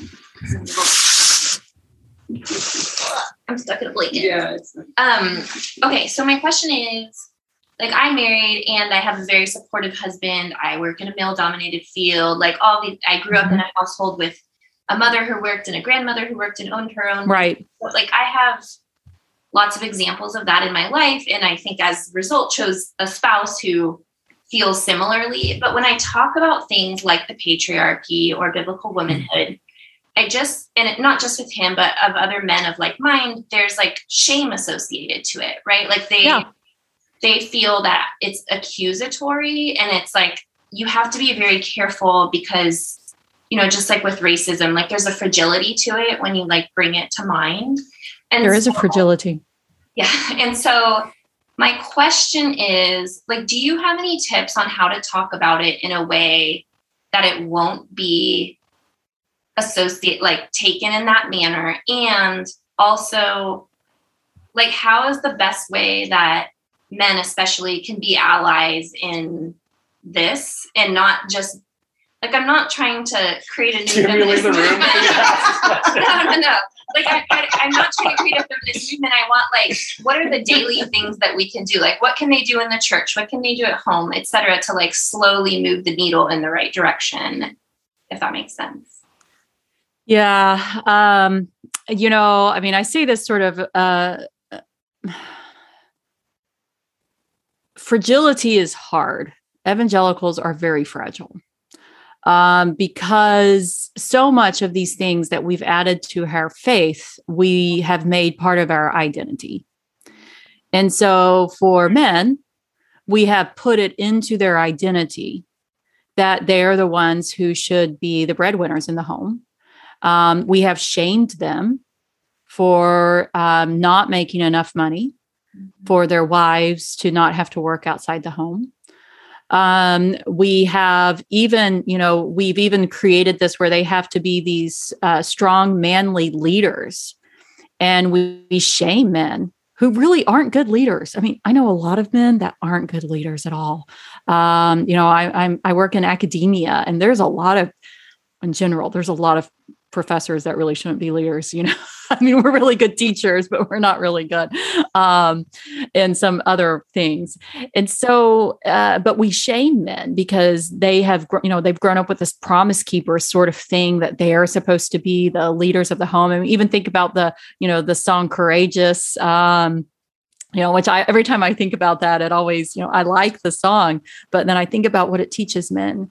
I'm stuck in a blanket. Yeah. It's Um, okay, so my question is, like, I'm married and I have a very supportive husband. I work in a male-dominated field. Like, all the, I grew up in a household with a mother who worked and a grandmother who worked and owned her own. Right. But, like, I have lots of examples of that in my life, and I think as a result chose a spouse who feels similarly. But when I talk about things like the patriarchy or biblical womanhood, I just, and it, not just with him, but of other men of like mind, there's like shame associated to it, right? Like they, yeah. they feel that it's accusatory, and it's like, you have to be very careful because, you know, just like with racism, like there's a fragility to it when you like bring it to mind. And there is so, a fragility. Yeah. And so my question is, like, do you have any tips on how to talk about it in a way that it won't be associate, like taken in that manner? And also, like, how is the best way that men especially can be allies in this, and not just like, I'm not trying to create a new feminist movement. no, no, no. Like, I, I, I'm not trying to create a feminist movement. I want, like, what are the daily things that we can do? Like, what can they do in the church? What can they do at home, et cetera, to like slowly move the needle in the right direction, if that makes sense. Yeah. Um, you know, I mean, I see this sort of uh, fragility is hard. Evangelicals are very fragile. Um, because so much of these things that we've added to our faith, we have made part of our identity. And so for men, we have put it into their identity that they're the ones who should be the breadwinners in the home. Um, we have shamed them for um, not making enough money for their wives to not have to work outside the home. Um, we have even, you know, we've even created this where they have to be these uh, strong, manly leaders. And we, we shame men who really aren't good leaders. I mean, I know a lot of men that aren't good leaders at all. Um, you know, I, I'm, I work in academia, and there's a lot of, in general, there's a lot of professors that really shouldn't be leaders. You know, I mean, we're really good teachers, but we're not really good um, in some other things. And so, uh, but we shame men because they have, you know, they've grown up with this promise keeper sort of thing that they are supposed to be the leaders of the home. And even think about the, you know, the song Courageous, um, you know, which I, every time I think about that, it always, you know, I like the song, but then I think about what it teaches men.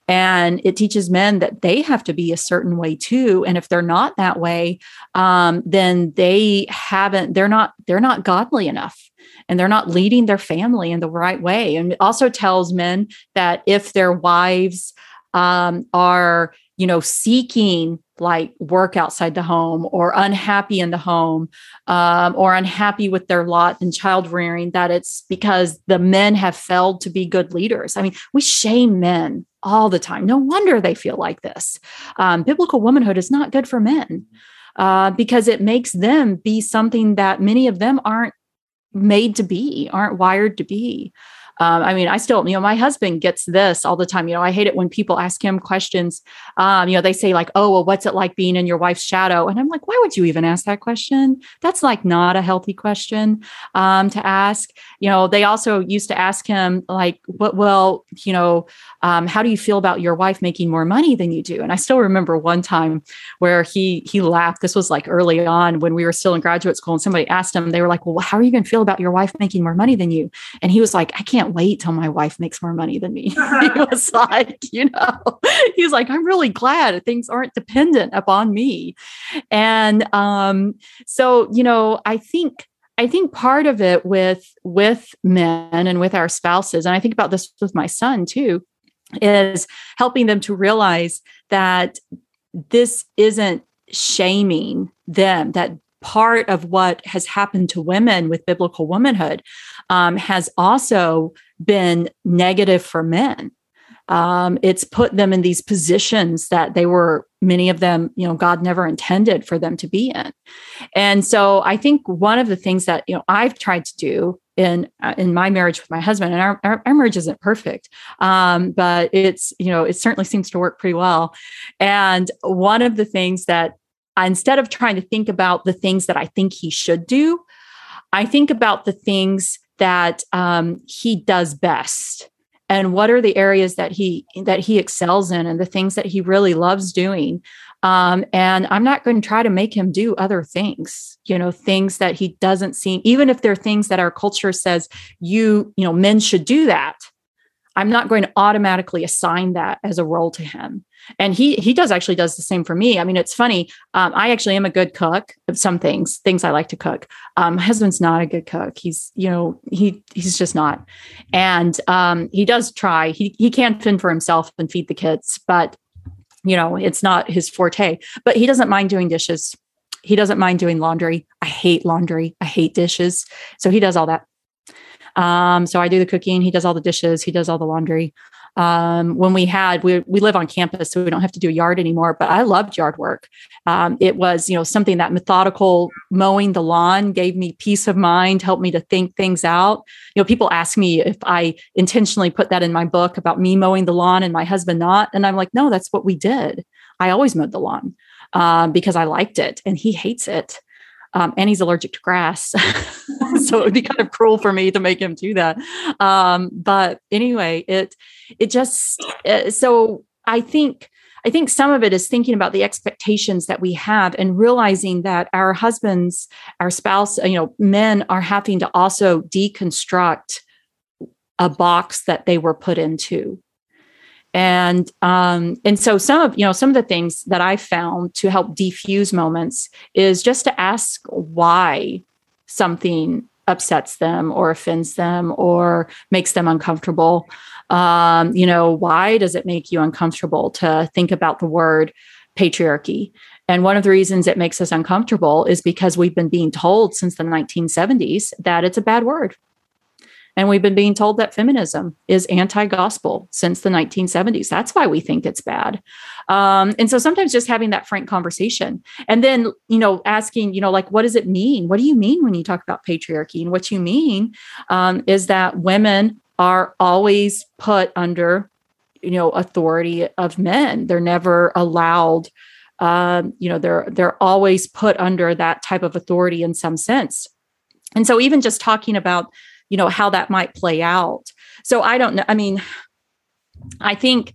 And it teaches men that they have to be a certain way too. And if they're not that way, um, then they haven't, they're not, they're not godly enough, and they're not leading their family in the right way. And it also tells men that if their wives um, are, you know, seeking like work outside the home, or unhappy in the home, um, or unhappy with their lot in child rearing, that it's because the men have failed to be good leaders. I mean, we shame men all the time. No wonder they feel like this. Um, biblical womanhood is not good for men uh, because it makes them be something that many of them aren't made to be, aren't wired to be. Um, I mean, I still, you know, my husband gets this all the time. You know, I hate it when people ask him questions. Um, you know, they say like, oh, well, what's it like being in your wife's shadow? And I'm like, why would you even ask that question? That's like not a healthy question um, to ask. You know, they also used to ask him like, what, well, you know, um, how do you feel about your wife making more money than you do? And I still remember one time where he, he laughed. This was like early on when we were still in graduate school, and somebody asked him, they were like, well, how are you going to feel about your wife making more money than you? And he was like, I can't wait till my wife makes more money than me. He was like, you know, he was like, I'm really glad things aren't dependent upon me. And um, so, you know, I think, I think part of it with, with men and with our spouses, and I think about this with my son too, is helping them to realize that this isn't shaming them, that part of what has happened to women with biblical womanhood um, has also been negative for men. Um, it's put them in these positions that they were, many of them, you know, God never intended for them to be in. And so I think one of the things that, you know, I've tried to do in, uh, in my marriage with my husband, and our, our, our marriage isn't perfect, um, but it's, you know, it certainly seems to work pretty well. And one of the things that, instead of trying to think about the things that I think he should do, I think about the things that um, he does best, and what are the areas that he that he excels in, and the things that he really loves doing. Um, and I'm not going to try to make him do other things, you know, things that he doesn't see, even if they're things that our culture says you, you know, men should do that. I'm not going to automatically assign that as a role to him. And he he does actually does the same for me. I mean, it's funny. Um, I actually am a good cook of some things, things I like to cook. Um, my husband's not a good cook. He's, you know, he he's just not. And um, he does try. He he can fend for himself and feed the kids, but, you know, it's not his forte. But he doesn't mind doing dishes. He doesn't mind doing laundry. I hate laundry. I hate dishes. So he does all that. Um, so I do the cooking. He does all the dishes. He does all the laundry. Um, when we had, we, we live on campus, so we don't have to do yard anymore, but I loved yard work. Um, it was, you know, something that methodical mowing the lawn gave me peace of mind, helped me to think things out. You know, people ask me if I intentionally put that in my book about me mowing the lawn and my husband not. And I'm like, no, that's what we did. I always mowed the lawn, um, because I liked it, and he hates it. Um, and he's allergic to grass. So it would be kind of cruel for me to make him do that. Um, but anyway, it, it just, uh, so I think, I think some of it is thinking about the expectations that we have, and realizing that our husbands, our spouse, you know, men are having to also deconstruct a box that they were put into. And um, and so some of you know some of the things that I found to help defuse moments is just to ask why something upsets them or offends them or makes them uncomfortable. Um, you know, why does it make you uncomfortable to think about the word patriarchy? And one of the reasons it makes us uncomfortable is because we've been being told since the nineteen seventies that it's a bad word. And we've been being told that feminism is anti-gospel since the nineteen seventies. That's why we think it's bad. Um, and so sometimes just having that frank conversation and then, you know, asking, you know, like, what does it mean? What do you mean when you talk about patriarchy? And what you mean um, is that women are always put under, you know, authority of men. They're never allowed, um, you know, they're, they're always put under that type of authority in some sense. And so even just talking about, you know, how that might play out. So I don't know. I mean, I think,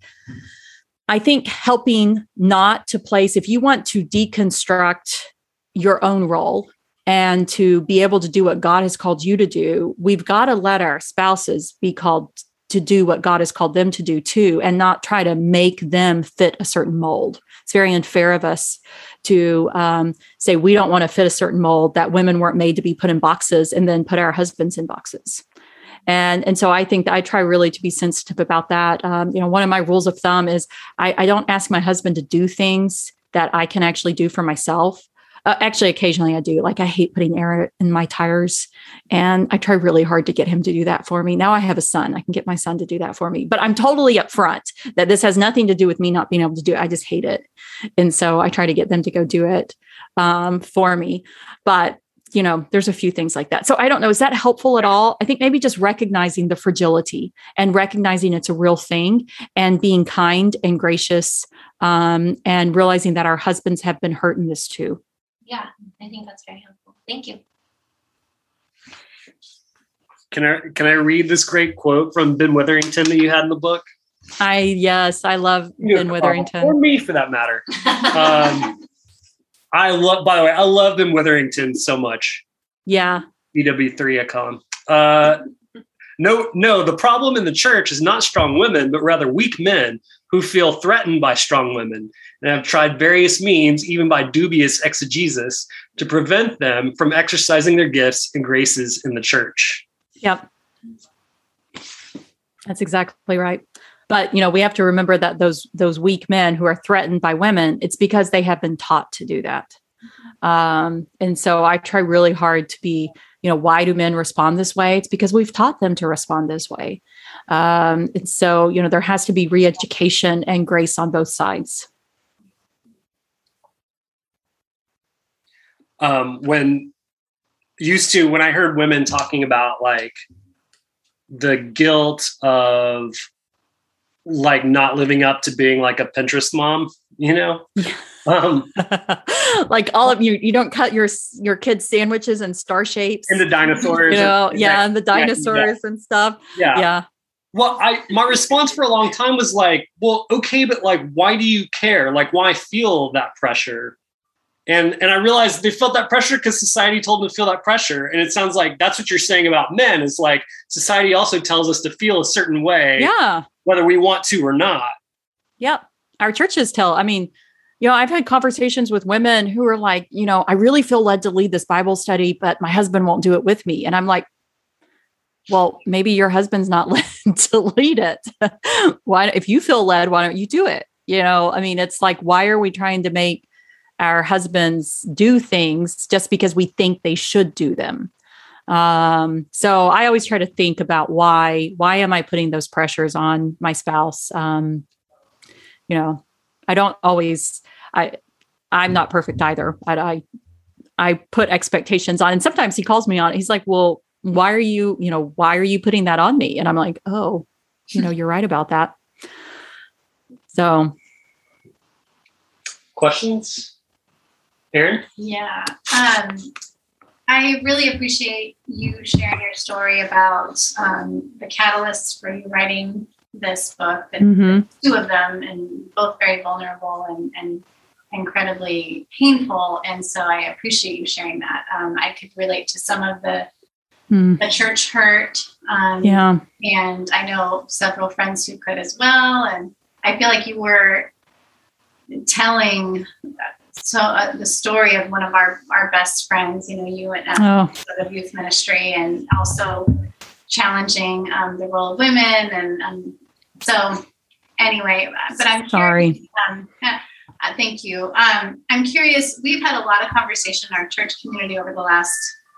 I think helping not to place, if you want to deconstruct your own role and to be able to do what God has called you to do, we've got to let our spouses be called to do what God has called them to do too, and not try to make them fit a certain mold. It's very unfair of us to um, say we don't want to fit a certain mold, that women weren't made to be put in boxes and then put our husbands in boxes. And, and so I think that I try really to be sensitive about that. Um, you know, one of my rules of thumb is I, I don't ask my husband to do things that I can actually do for myself. Uh, actually, occasionally I do. Like I hate putting air in my tires, and I try really hard to get him to do that for me. Now I have a son. I can get my son to do that for me, but I'm totally upfront that this has nothing to do with me not being able to do it. I just hate it. And so I try to get them to go do it um, for me. But, you know, there's a few things like that. So I don't know. Is that helpful at all? I think maybe just recognizing the fragility and recognizing it's a real thing and being kind and gracious um, and realizing that our husbands have been hurt in this too. Yeah, I think that's very helpful. Thank you. Can I can I read this great quote from Ben Witherington that you had in the book? I yes, I love You Ben know, Witherington. Or me, for that matter. Um, I love. By the way, I love Ben Witherington so much. Yeah. B W three, I call him. Uh, no, no. The problem in the church is not strong women, but rather weak men who feel threatened by strong women and have tried various means, even by dubious exegesis, to prevent them from exercising their gifts and graces in the church. Yep. That's exactly right. But, you know, we have to remember that those those weak men who are threatened by women, it's because they have been taught to do that. Um, and so I try really hard to be, you know, why do men respond this way? It's because we've taught them to respond this way. Um, and so, you know, there has to be re-education and grace on both sides. Um, when used to, when I heard women talking about like the guilt of like not living up to being like a Pinterest mom, you know, um, like all of you, you don't cut your your kids' sandwiches in star shapes and the dinosaurs, you know, and, yeah, and and the dinosaurs yeah, yeah. and stuff. Yeah, yeah. Well, I my response for a long time was like, well, okay, but like, why do you care? Like, why feel that pressure? And and I realized they felt that pressure because society told them to feel that pressure. And it sounds like that's what you're saying about men is like society also tells us to feel a certain way, yeah, whether we want to or not. Yep. Our churches tell, I mean, you know, I've had conversations with women who are like, you know, I really feel led to lead this Bible study, but my husband won't do it with me. And I'm like, well, maybe your husband's not led to lead it. Why, if you feel led, why don't you do it? You know, I mean, it's like, why are we trying to make our husbands do things just because we think they should do them? Um, so I always try to think about why, why am I putting those pressures on my spouse? Um, you know, I don't always, I, I'm not perfect either. I, I, I put expectations on, and sometimes he calls me on it. He's like, well, why are you, you know, why are you putting that on me? And I'm like, oh, you know, you're right about that. So. Questions? Erin? Yeah. Um, I really appreciate you sharing your story about um, the catalysts for you writing this book, and Mm-hmm. two of them, and both very vulnerable and, and incredibly painful. And so I appreciate you sharing that. Um, I could relate to some of the Mm. the church hurt. Um, Yeah. And I know several friends who could as well. And I feel like you were telling so uh, the story of one of our, our best friends, you know, you and uh, Oh. the youth ministry, and also challenging um, the role of women. And um, so anyway, but I'm Sorry. curious, um, uh, thank you. Um, I'm curious, we've had a lot of conversation in our church community over the last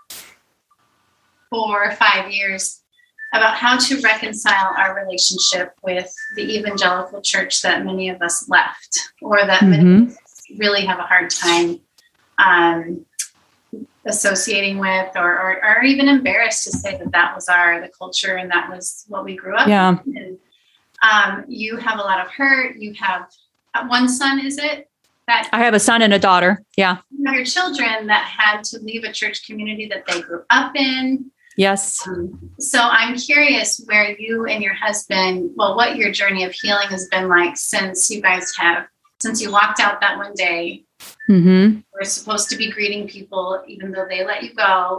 four or five years about how to reconcile our relationship with the evangelical church that many of us left, or that Mhm. many of us really have a hard time um, associating with, or, or, or even embarrassed to say that that was our the culture and that was what we grew up Yeah. in. And, um, you have a lot of hurt. You have uh, one son, is it? That I have a son and a daughter. Yeah. you have your children that had to leave a church community that they grew up in. Yes. Um, so I'm curious where you and your husband, well, what your journey of healing has been like since you guys have, since you walked out that one day. Mm-hmm. We're supposed to be greeting people, even though they let you go.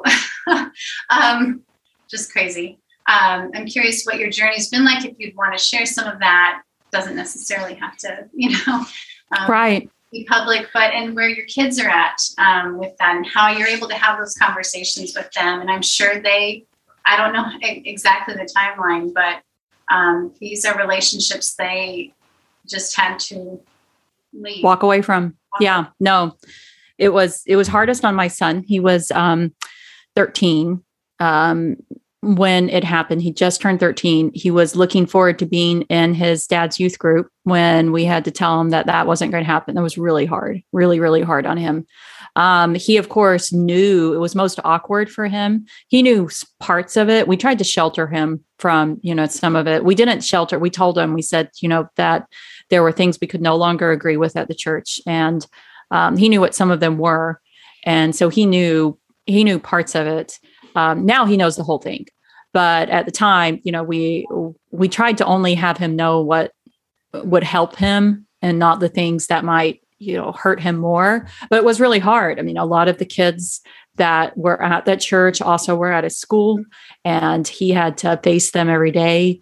um, just crazy. Um, I'm curious what your journey's been like. If you'd want to share some of that, doesn't necessarily have to, you know, um, Right. be public, but and where your kids are at um, with that, and how you're able to have those conversations with them. And I'm sure they, I don't know exactly the timeline, but um, these are relationships they just had to leave. Walk away from. Yeah. No, it was, it was hardest on my son. He was um, thirteen um, when it happened. He just turned thirteen. He was looking forward to being in his dad's youth group when we had to tell him that that wasn't going to happen. That was really hard, really, really hard on him. Um, he, of course, knew it was most awkward for him. He knew parts of it. We tried to shelter him from, you know, some of it. We didn't shelter. We told him, we said, you know, that there were things we could no longer agree with at the church. And um, he knew what some of them were. And so he knew, he knew parts of it. Um, now he knows the whole thing. But at the time, you know, we, we tried to only have him know what would help him and not the things that might, you know, hurt him more. But it was really hard. I mean, a lot of the kids that were at that church also were at his school, and he had to face them every day.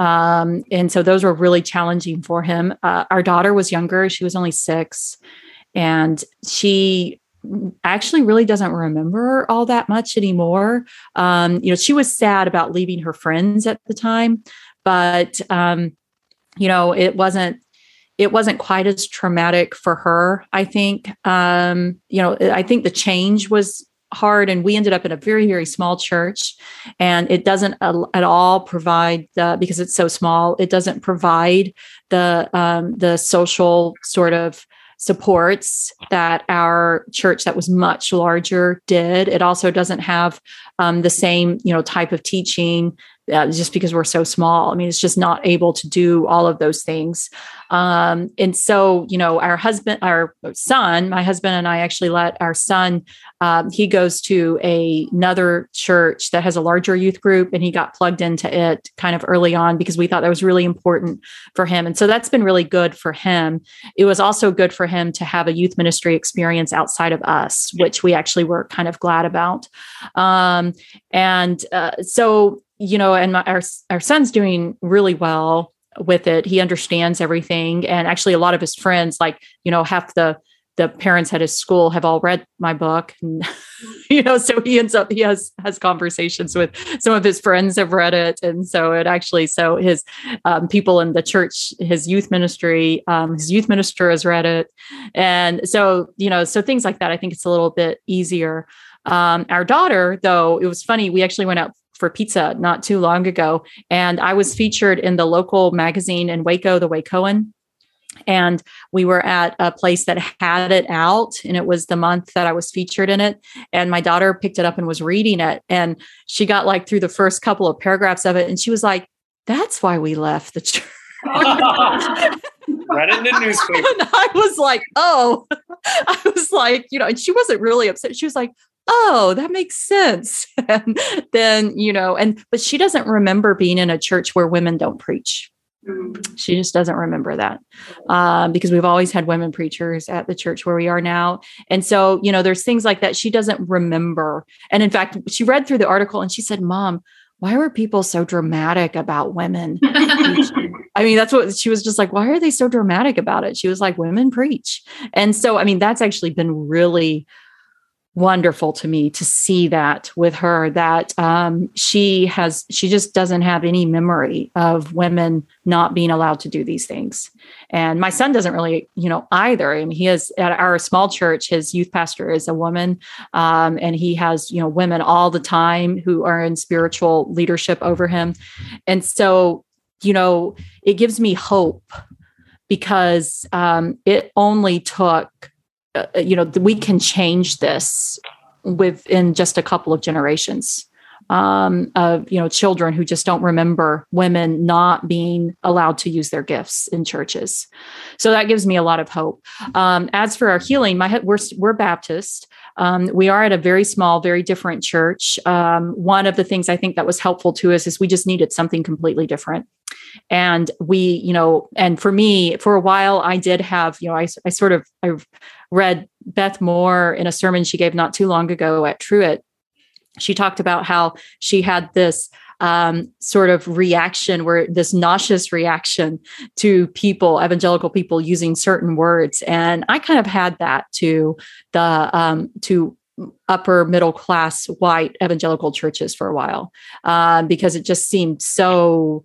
Um, and so those were really challenging for him. Uh, our daughter was younger. She was only six, and she actually really doesn't remember all that much anymore. Um, you know, she was sad about leaving her friends at the time, but, um, you know, it wasn't, it wasn't quite as traumatic for her, I think. Um, you know, I think the change was hard, and we ended up in a very, very small church, and it doesn't at all provide the, because it's so small, it doesn't provide the, um, the social sort of supports that our church that was much larger did. It also doesn't have um, the same, you know, type of teaching uh, just because we're so small. I mean, it's just not able to do all of those things. Um, and so, you know, our husband, our son, my husband and I actually let our son, um, he goes to a, another church that has a larger youth group, and he got plugged into it kind of early on because we thought that was really important for him. And so that's been really good for him. It was also good for him to have a youth ministry experience outside of us, which we actually were kind of glad about. Um, and uh, so, you know, and my, our, our son's doing really well with it. He understands everything. And actually a lot of his friends, like, you know, half the, the parents at his school have all read my book. And, you know, so he ends up, he has, has conversations with some of his friends have read it. And so it actually, so his um, people in the church, his youth ministry, um, his youth minister has read it. And so, you know, so things like that, I think it's a little bit easier. Um, our daughter, though, it was funny. We actually went out for pizza not too long ago, and I was featured in the local magazine in Waco, the Wacoan. And we were at a place that had it out, and it was the month that I was featured in it. And my daughter picked it up and was reading it. And she got like through the first couple of paragraphs of it. And she was like, that's why we left the church. Read it in the newspaper. And I was like, oh, I was like, you know, and she wasn't really upset. She was like, oh, that makes sense. And then, you know, and, but she doesn't remember being in a church where women don't preach. She just doesn't remember that um, because we've always had women preachers at the church where we are now. And so, you know, there's things like that she doesn't remember. And in fact, she read through the article and she said, Mom, why were people so dramatic about women? I mean, that's what she was just like, why are they so dramatic about it? She was like, women preach. And so, I mean, that's actually been really wonderful to me to see that with her, that um, she has, she just doesn't have any memory of women not being allowed to do these things. And my son doesn't really, you know, either. I mean, he is at our small church, his youth pastor is a woman, um, and he has, you know, women all the time who are in spiritual leadership over him. And so, you know, it gives me hope because um, it only took Uh, you know, we can change this within just a couple of generations um, of, you know, children who just don't remember women not being allowed to use their gifts in churches. So that gives me a lot of hope. Um, as for our healing, my we're we're Baptist. Um, we are at a very small, very different church. Um, one of the things I think that was helpful to us is we just needed something completely different. And we, you know, and for me, for a while, I did have, you know, I, I sort of, I read Beth Moore in a sermon she gave not too long ago at Truett. She talked about how she had this um, sort of reaction where this nauseous reaction to people, evangelical people using certain words. And I kind of had that to the, um, to upper middle class white evangelical churches for a while uh, because it just seemed so,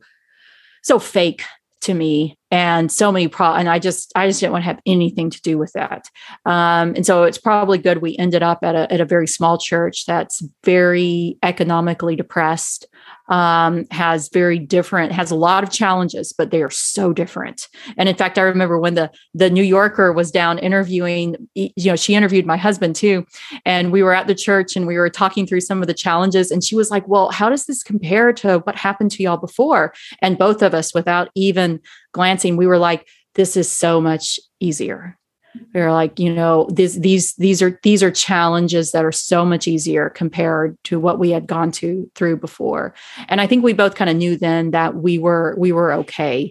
so fake to me, and so many pro and I just I just didn't want to have anything to do with that. Um, and so it's probably good we ended up at a at a very small church that's very economically depressed, um, has very different, has a lot of challenges, but they are so different. And in fact, I remember when the the New Yorker was down interviewing, you know, she interviewed my husband too, and we were at the church and we were talking through some of the challenges, and she was like, "Well, how does this compare to what happened to y'all before?" And both of us, without even glancing, we were like, this is so much easier. We were like, you know, this, these, these are, these are challenges that are so much easier compared to what we had gone to through before. And I think we both kind of knew then that we were, we were okay.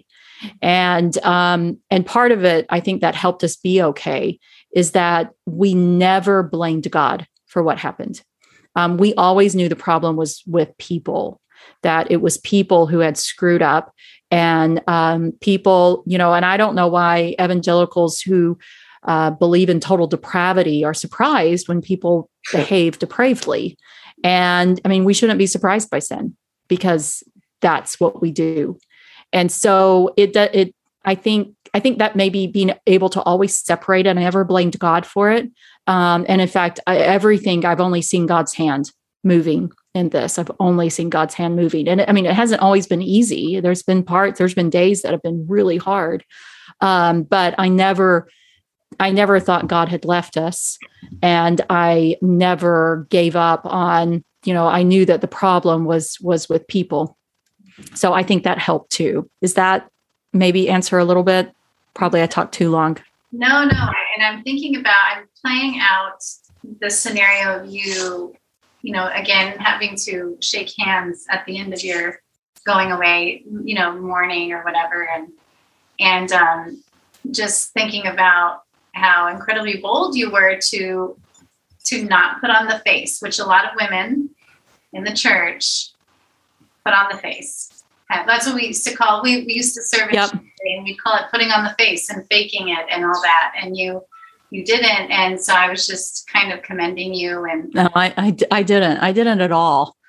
And, um, and part of it, I think that helped us be okay is that we never blamed God for what happened. Um, we always knew the problem was with people, that it was people who had screwed up. And um, people, you know, and I don't know why evangelicals who uh, believe in total depravity are surprised when people behave depravedly. And I mean, we shouldn't be surprised by sin because that's what we do. And so it, it, I think, I think that maybe being able to always separate it, and I never blamed God for it. Um, and in fact, I, everything I've only seen God's hand moving in this. I've only seen God's hand moving. And I mean, it hasn't always been easy. There's been parts, there's been days that have been really hard. Um, but I never, I never thought God had left us. And I never gave up on, you know, I knew that the problem was, was with people. So I think that helped too. Is that maybe answer a little bit? Probably I talked too long. No, no. And I'm thinking about, I'm playing out the scenario of you, you know, again, having to shake hands at the end of your going away, you know, mourning or whatever. And, and um, just thinking about how incredibly bold you were to, to not put on the face, which a lot of women in the church put on the face. That's what we used to call, we, we used to serve yep. and we'd call it putting on the face and faking it and all that. And you, you didn't. And so I was just kind of commending you. And no, I, I, I didn't, I didn't at all,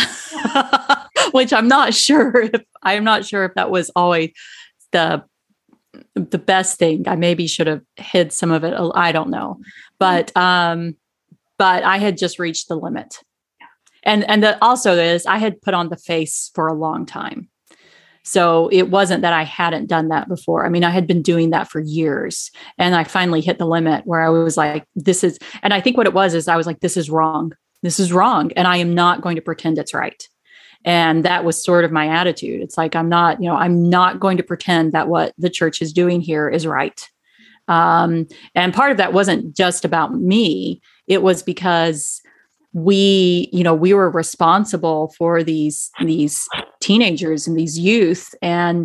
which I'm not sure if I'm not sure if that was always the, the best thing. I maybe should have hid some of it. I don't know, but, um, but I had just reached the limit. And, and the, also is I had put on the face for a long time. So it wasn't that I hadn't done that before. I mean, I had been doing that for years, and I finally hit the limit where I was like, this is, and I think what it was is I was like, this is wrong. This is wrong. And I am not going to pretend it's right. And that was sort of my attitude. It's like, I'm not, you know, I'm not going to pretend that what the church is doing here is right. Um, and part of that wasn't just about me. It was because we, you know, we were responsible for these, these teenagers and these youth. And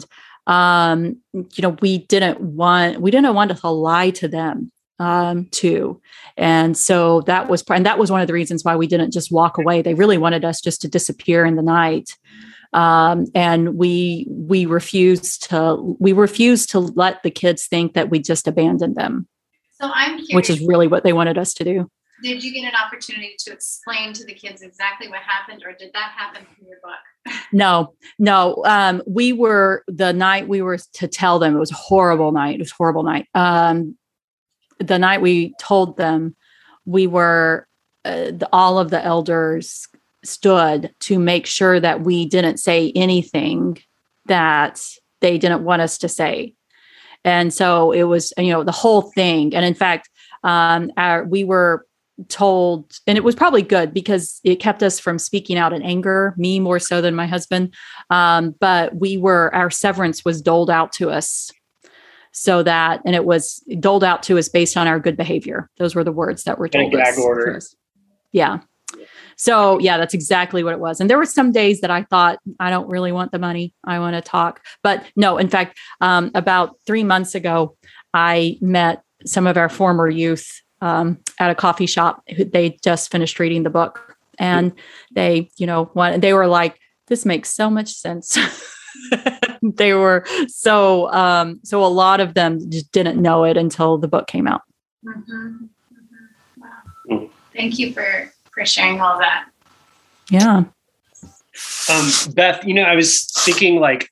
um, you know, we didn't want, we didn't want to lie to them um, too. And so that was, and that was one of the reasons why we didn't just walk away. They really wanted us just to disappear in the night. Um, and we, we refused to, we refused to let the kids think that we just abandoned them. So I'm curious, which is really what they wanted us to do. Did you get an opportunity to explain to the kids exactly what happened, or did that happen in your book? No, no. Um, we were, the night we were to tell them, it was a horrible night. It was a horrible night. Um, the night we told them, we were, uh, the, all of the elders stood to make sure that we didn't say anything that they didn't want us to say. And so it was, you know, the whole thing. And in fact, um, our, we were told, and it was probably good because it kept us from speaking out in anger, me more so than my husband. Um, but we were, our severance was doled out to us so that, and it was doled out to us based on our good behavior. Those were the words that were told us. Order. Yeah. So yeah, that's exactly what it was. And there were some days that I thought, I don't really want the money. I want to talk. But no, in fact, um, about three months ago, I met some of our former youth um, at a coffee shop. They just finished reading the book, and they, you know, what they were like, this makes so much sense. They were so, um, so a lot of them just didn't know it until the book came out. Mm-hmm. Mm-hmm. Wow. Thank you for for sharing all that. Yeah. Um, Beth, you know, I was thinking like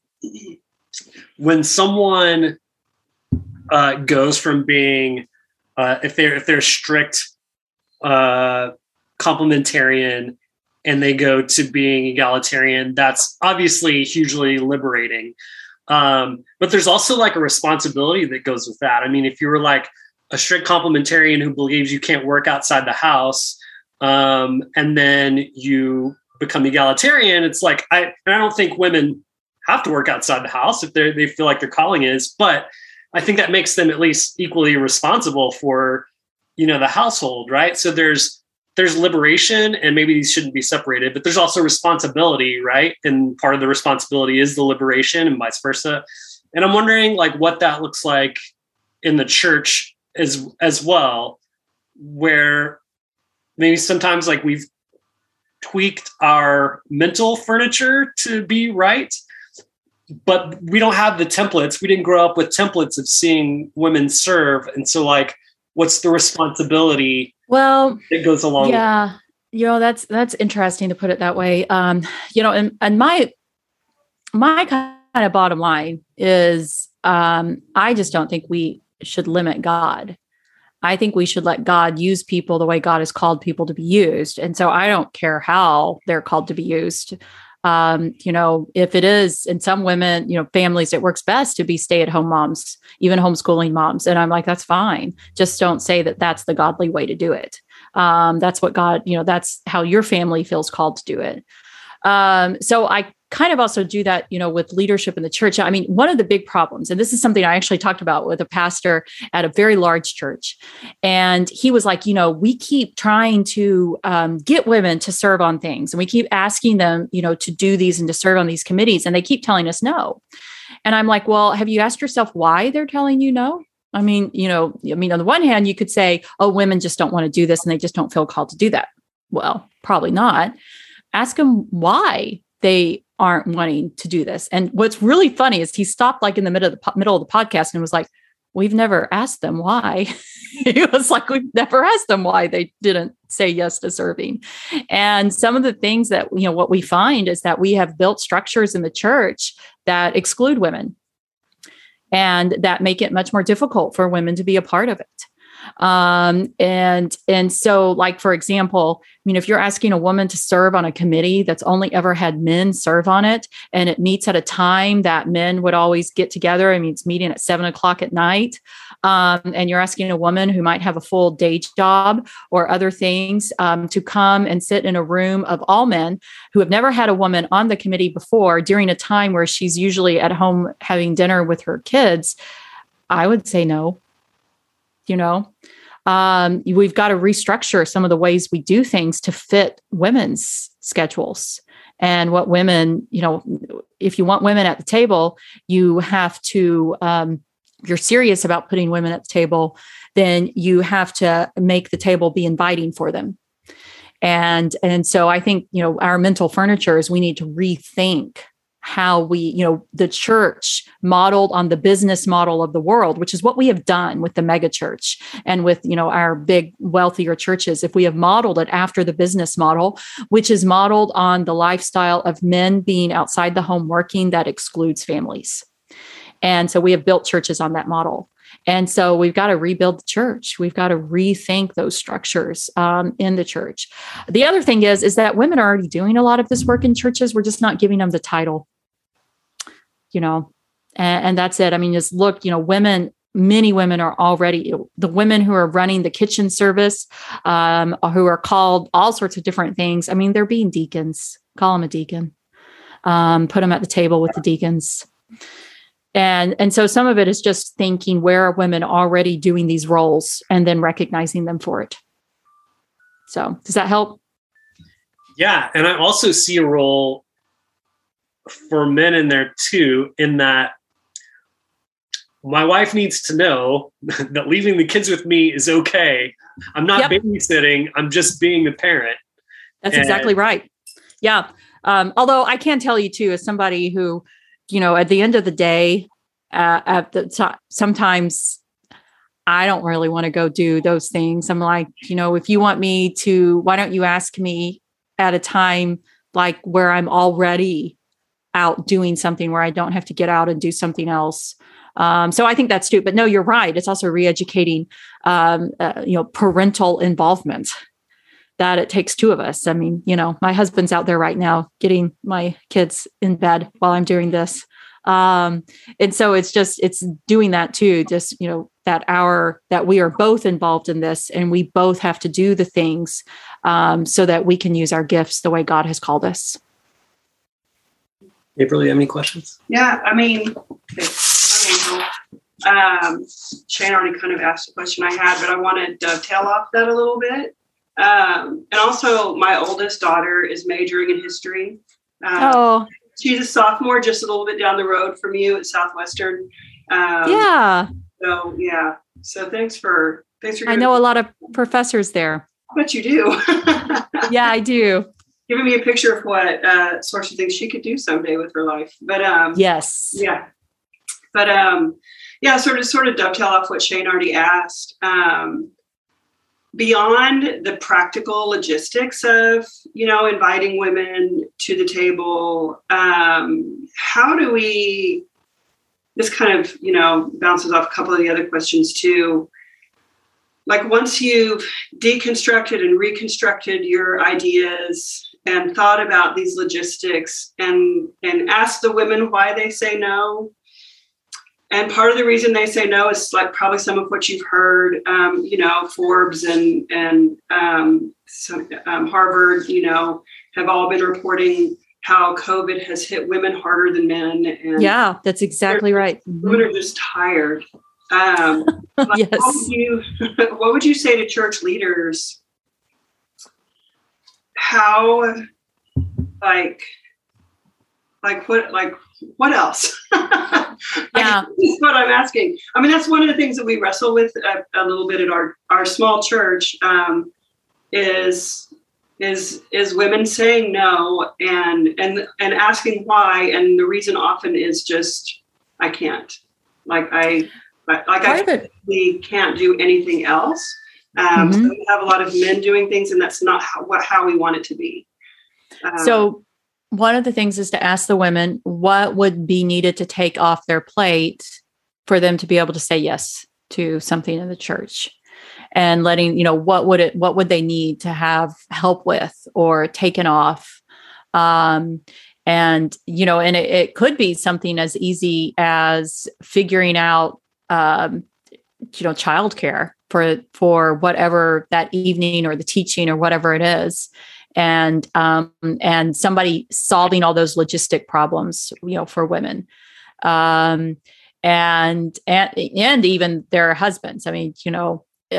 when someone uh, goes from being, uh, if they're, if they're strict uh, complementarian and they go to being egalitarian, that's obviously hugely liberating. Um, but there's also like a responsibility that goes with that. I mean, if you were like a strict complementarian who believes you can't work outside the house, Um, and then you become egalitarian, it's like, I, and I don't think women have to work outside the house if they they feel like their calling is, but I think that makes them at least equally responsible for, you know, the household, right? So there's, there's liberation, and maybe these shouldn't be separated, but there's also responsibility, right? And part of the responsibility is the liberation and vice versa. And I'm wondering like what that looks like in the church as, as well, where maybe sometimes like we've tweaked our mental furniture to be right, but we don't have the templates. We didn't grow up with templates of seeing women serve. And so like, what's the responsibility well, that goes along? Yeah. With you know, that's, that's interesting to put it that way. Um, you know, and, and my, my kind of bottom line is, um, I just don't think we should limit God. I think we should let God use people the way God has called people to be used. And so I don't care how they're called to be used. Um, you know, if it is in some women, you know, families, it works best to be stay-at-home moms, even homeschooling moms. And I'm like, that's fine. Just don't say that that's the godly way to do it. Um, that's what God, you know, that's how your family feels called to do it. Um, so I kind of also do that, you know, with leadership in the church. I mean, one of the big problems, and this is something I actually talked about with a pastor at a very large church. And he was like, you know, we keep trying to um, get women to serve on things. And we keep asking them, you know, to do these and to serve on these committees. And they keep telling us no. And I'm like, well, have you asked yourself why they're telling you no? I mean, you know, I mean, on the one hand, you could say, oh, women just don't want to do this and they just don't feel called to do that. Well, probably not. Ask them why they aren't wanting to do this. And what's really funny is he stopped like in the middle of the po- middle of the podcast and was like, we've never asked them why. He was like, we've never asked them why they didn't say yes to serving. And some of the things that, you know, what we find is that we have built structures in the church that exclude women and that make it much more difficult for women to be a part of it. Um, and, and so like, for example, I mean, if you're asking a woman to serve on a committee that's only ever had men serve on it, and it meets at a time that men would always get together, I mean, it's meeting at seven o'clock at night. Um, and you're asking a woman who might have a full day job or other things, um, to come and sit in a room of all men who have never had a woman on the committee before during a time where she's usually at home having dinner with her kids, I would say no. You know, um, we've got to restructure some of the ways we do things to fit women's schedules And what women, you know, if you want women at the table, you have to, um, if you're serious about putting women at the table, then you have to make the table be inviting for them. And, and so I think, you know, our mental furniture is we need to rethink how we, you know, the church modeled on the business model of the world, which is what we have done with the mega church and with, you know, our big wealthier churches. If we have modeled it after the business model, which is modeled on the lifestyle of men being outside the home working, that excludes families. And so we have built churches on that model. And so we've got to rebuild the church. We've got to rethink those structures um, in the church. The other thing is, is that women are already doing a lot of this work in churches. We're just not giving them the title, you know, and, and that's it. I mean, just look, you know, women, many women are already, the women who are running the kitchen service, um, who are called all sorts of different things. I mean, they're being deacons. Call them a deacon. Um, put them at the table with the deacons. And, and so some of it is just thinking, where are women already doing these roles and then recognizing them for it. So does that help? Yeah. And I also see a role for men in there too, in that my wife needs to know that leaving the kids with me is okay. I'm not yep. babysitting. I'm just being a parent. That's and- exactly right. Yeah. Um, although I can tell you too, as somebody who, you know, at the end of the day, uh, at the t- sometimes I don't really want to go do those things. I'm like, you know, if you want me to, why don't you ask me at a time like where I'm already out doing something where I don't have to get out and do something else. Um, so I think that's true. But no, you're right. It's also re-educating, um, uh, you know, parental involvement. That it takes two of us. I mean, you know, my husband's out there right now getting my kids in bed while I'm doing this. Um, and so it's just, it's doing that too. Just, you know, that hour that we are both involved in this and we both have to do the things um, so that we can use our gifts the way God has called us. April, you have any questions? Yeah, I mean, okay, um, Shane already kind of asked the question I had, but I want to dovetail off that a little bit. Um, and also my oldest daughter is majoring in history. Uh, oh, she's a sophomore, just a little bit down the road from you at Southwestern. Um, yeah. So yeah. So thanks for, thanks for. I know a lot of professors there. I bet you do. Yeah, I do. Giving me a picture of what uh, sorts of things she could do someday with her life. But um, yes. Yeah. But um, yeah, sort of, sort of dovetail off what Shane already asked. Um, Beyond the practical logistics of, you know, inviting women to the table, um, how do we, this kind of, you know, bounces off a couple of the other questions too. Like once you've deconstructed and reconstructed your ideas and thought about these logistics and, and asked the women why they say no. And part of the reason they say no is like probably some of what you've heard, um, you know, Forbes and and um, some, um, Harvard, you know, have all been reporting how COVID has hit women harder than men. And yeah, that's exactly right. Women are just tired. Um, like yes. What would you, what would you say to church leaders? How, like, like what, like what else? Yeah, that's what I'm asking. I mean, that's one of the things that we wrestle with a, a little bit at our, our small church um, is is is women saying no and and and asking why, and the reason often is just I can't. Like I like Part I we can't do anything else. Um, mm-hmm. So we have a lot of men doing things, and that's not how, what, how we want it to be. Um, so. One of the things is to ask the women what would be needed to take off their plate for them to be able to say yes to something in the church, and letting, you know, what would it, what would they need to have help with or taken off? Um, and, you know, and it, it could be something as easy as figuring out, um, you know, childcare for, for whatever that evening or the teaching or whatever it is. And, um, and somebody solving all those logistic problems, you know, for women, um, and, and, and even their husbands. I mean, you know, uh,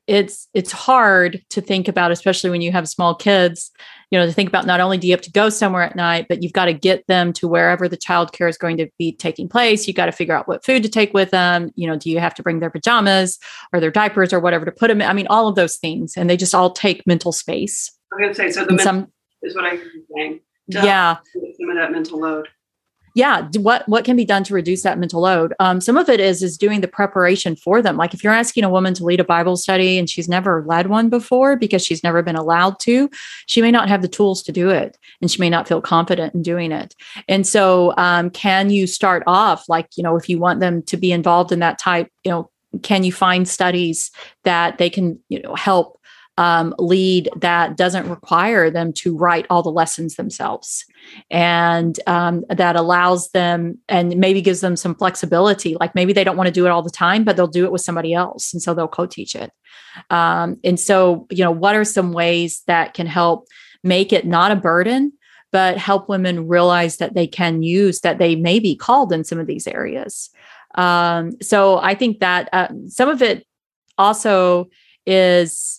it's it's hard to think about, especially when you have small kids, you know, to think about not only do you have to go somewhere at night, but you've got to get them to wherever the childcare is going to be taking place. You got to figure out what food to take with them. You know, do you have to bring their pajamas or their diapers or whatever to put them in? I mean, all of those things, and they just all take mental space. I'm going to say, so the mental some, is what I hear you saying. Yeah. Some of that mental load. Yeah. What, what can be done to reduce that mental load? Um, some of it is, is doing the preparation for them. Like if you're asking a woman to lead a Bible study and she's never led one before because she's never been allowed to, she may not have the tools to do it, and she may not feel confident in doing it. And so um, can you start off like, you know, if you want them to be involved in that type, you know, can you find studies that they can, you know, help Um, lead that doesn't require them to write all the lessons themselves, and um, that allows them and maybe gives them some flexibility. Like maybe they don't want to do it all the time, but they'll do it with somebody else. And so they'll co-teach it. Um, and so, you know, what are some ways that can help make it not a burden, but help women realize that they can use, that they may be called in some of these areas. Um, so I think that uh, some of it also is,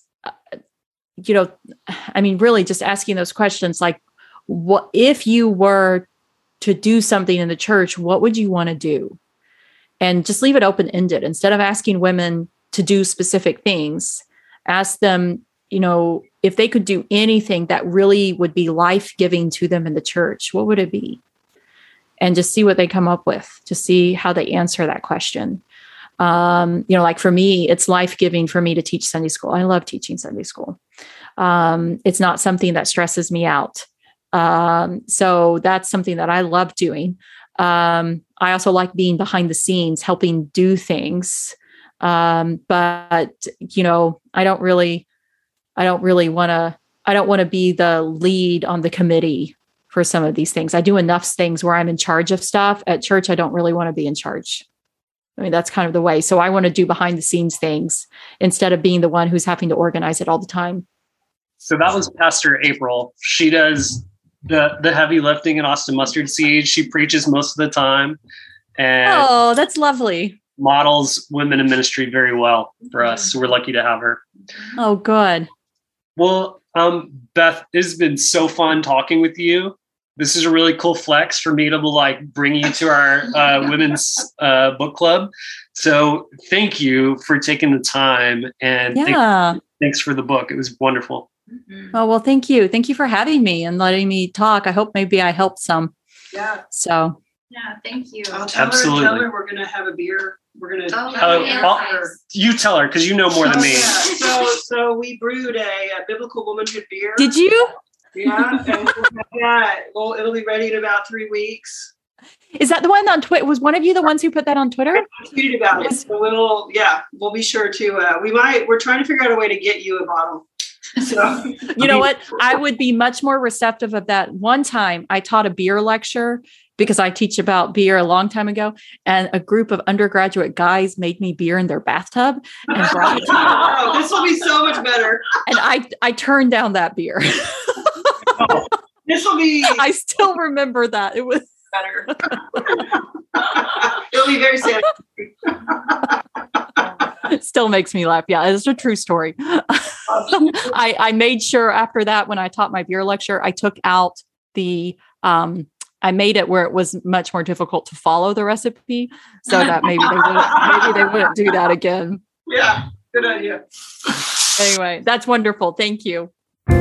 you know, I mean, really just asking those questions, like, what if you were to do something in the church, what would you want to do? And just leave it open-ended. Instead of asking women to do specific things, ask them, you know, if they could do anything that really would be life-giving to them in the church, what would it be? And just see what they come up with, to see how they answer that question. Um, you know, like for me, it's life-giving for me to teach Sunday school. I love teaching Sunday school. Um, it's not something that stresses me out. Um, so that's something that I love doing. Um, I also like being behind the scenes, helping do things. Um, but, you know, I don't really, I don't really want to, I don't want to be the lead on the committee for some of these things. I do enough things where I'm in charge of stuff. At church, I don't really want to be in charge. I mean, that's kind of the way. So I want to do behind the scenes things instead of being the one who's having to organize it all the time. So that was Pastor April. She does the the heavy lifting in Austin Mustard Seed. She preaches most of the time and oh, that's lovely. Models women in ministry very well for us. So we're lucky to have her. Oh, good. Well, um, Beth, it's been so fun talking with you. This is a really cool flex for me to like bring you to our uh, women's uh, book club. So thank you for taking the time, and yeah. thank, thanks for the book. It was wonderful. Oh, well, thank you. Thank you for having me and letting me talk. I hope maybe I helped some. Yeah. So. Yeah, thank you. I'll tell Absolutely. her, tell her we're going to have a beer. We're going to. Oh, uh, you tell her because you know more than Oh, me. yeah. So, so we brewed a, a biblical womanhood beer. Did you? Yeah, and we'll have that. Well, it'll be ready in about three weeks. Is that the one on Twitter? Was one of you the ones who put that on Twitter? I tweeted about it. So we'll, yeah, we'll be sure to. Uh, we might. We're trying to figure out a way to get you a bottle. So you know what? I would be much more receptive of that. One time, I taught a beer lecture because I teach about beer a long time ago, and a group of undergraduate guys made me beer in their bathtub and brought it to me. Oh, this will be so much better. And I, I turned down that beer. Oh, this will be. I still remember that. It was better. It'll be very sad. It still makes me laugh. Yeah, it's a true story. I, I made sure after that, when I taught my beer lecture, I took out the, um, I made it where it was much more difficult to follow the recipe, so that maybe they wouldn't, maybe they wouldn't do that again. Yeah, good idea. Anyway, that's wonderful. Thank you.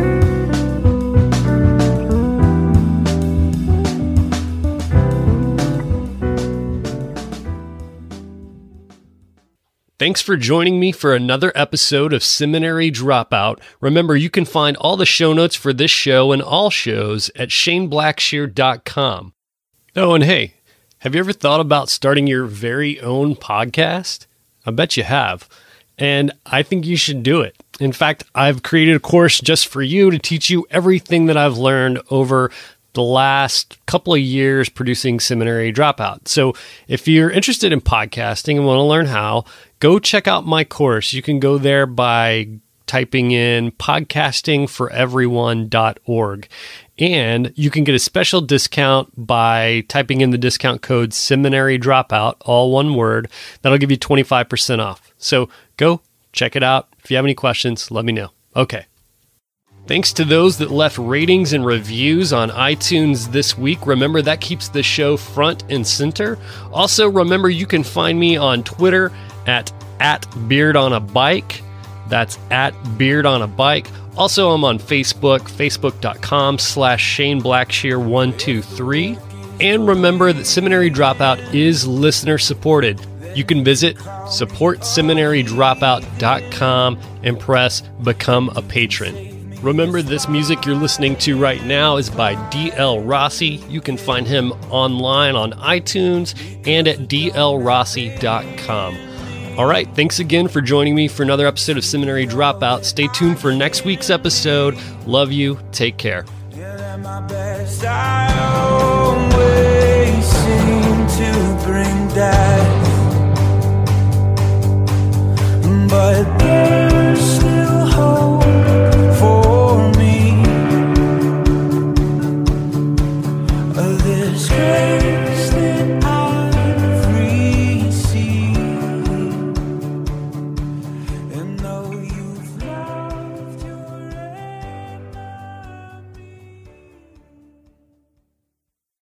Thanks for joining me for another episode of Seminary Dropout. Remember, you can find all the show notes for this show and all shows at shane blackshear dot com. Oh, and hey, have you ever thought about starting your very own podcast? I bet you have. And I think you should do it. In fact, I've created a course just for you to teach you everything that I've learned over the last couple of years producing Seminary Dropout. So if you're interested in podcasting and want to learn how, go check out my course. You can go there by typing in podcasting for everyone dot org. And you can get a special discount by typing in the discount code Seminary Dropout, all one word. That'll give you twenty-five percent off. So go Check it out. If you have any questions, let me know. Okay. Thanks to those that left ratings and reviews on iTunes this week. Remember, that keeps the show front and center. Also, remember, you can find me on Twitter at, at Beard on a Bike. That's at Beard on a Bike. Also, I'm on Facebook, facebook.com slash Shane Blackshear one two three. And remember that Seminary Dropout is listener supported. You can visit support seminary dropout dot com and press Become a Patron. Remember, this music you're listening to right now is by D L Rossi. You can find him online on iTunes and at d l rossi dot com. All right, thanks again for joining me for another episode of Seminary Dropout. Stay tuned for next week's episode. Love you. Take care. I always seem to bring that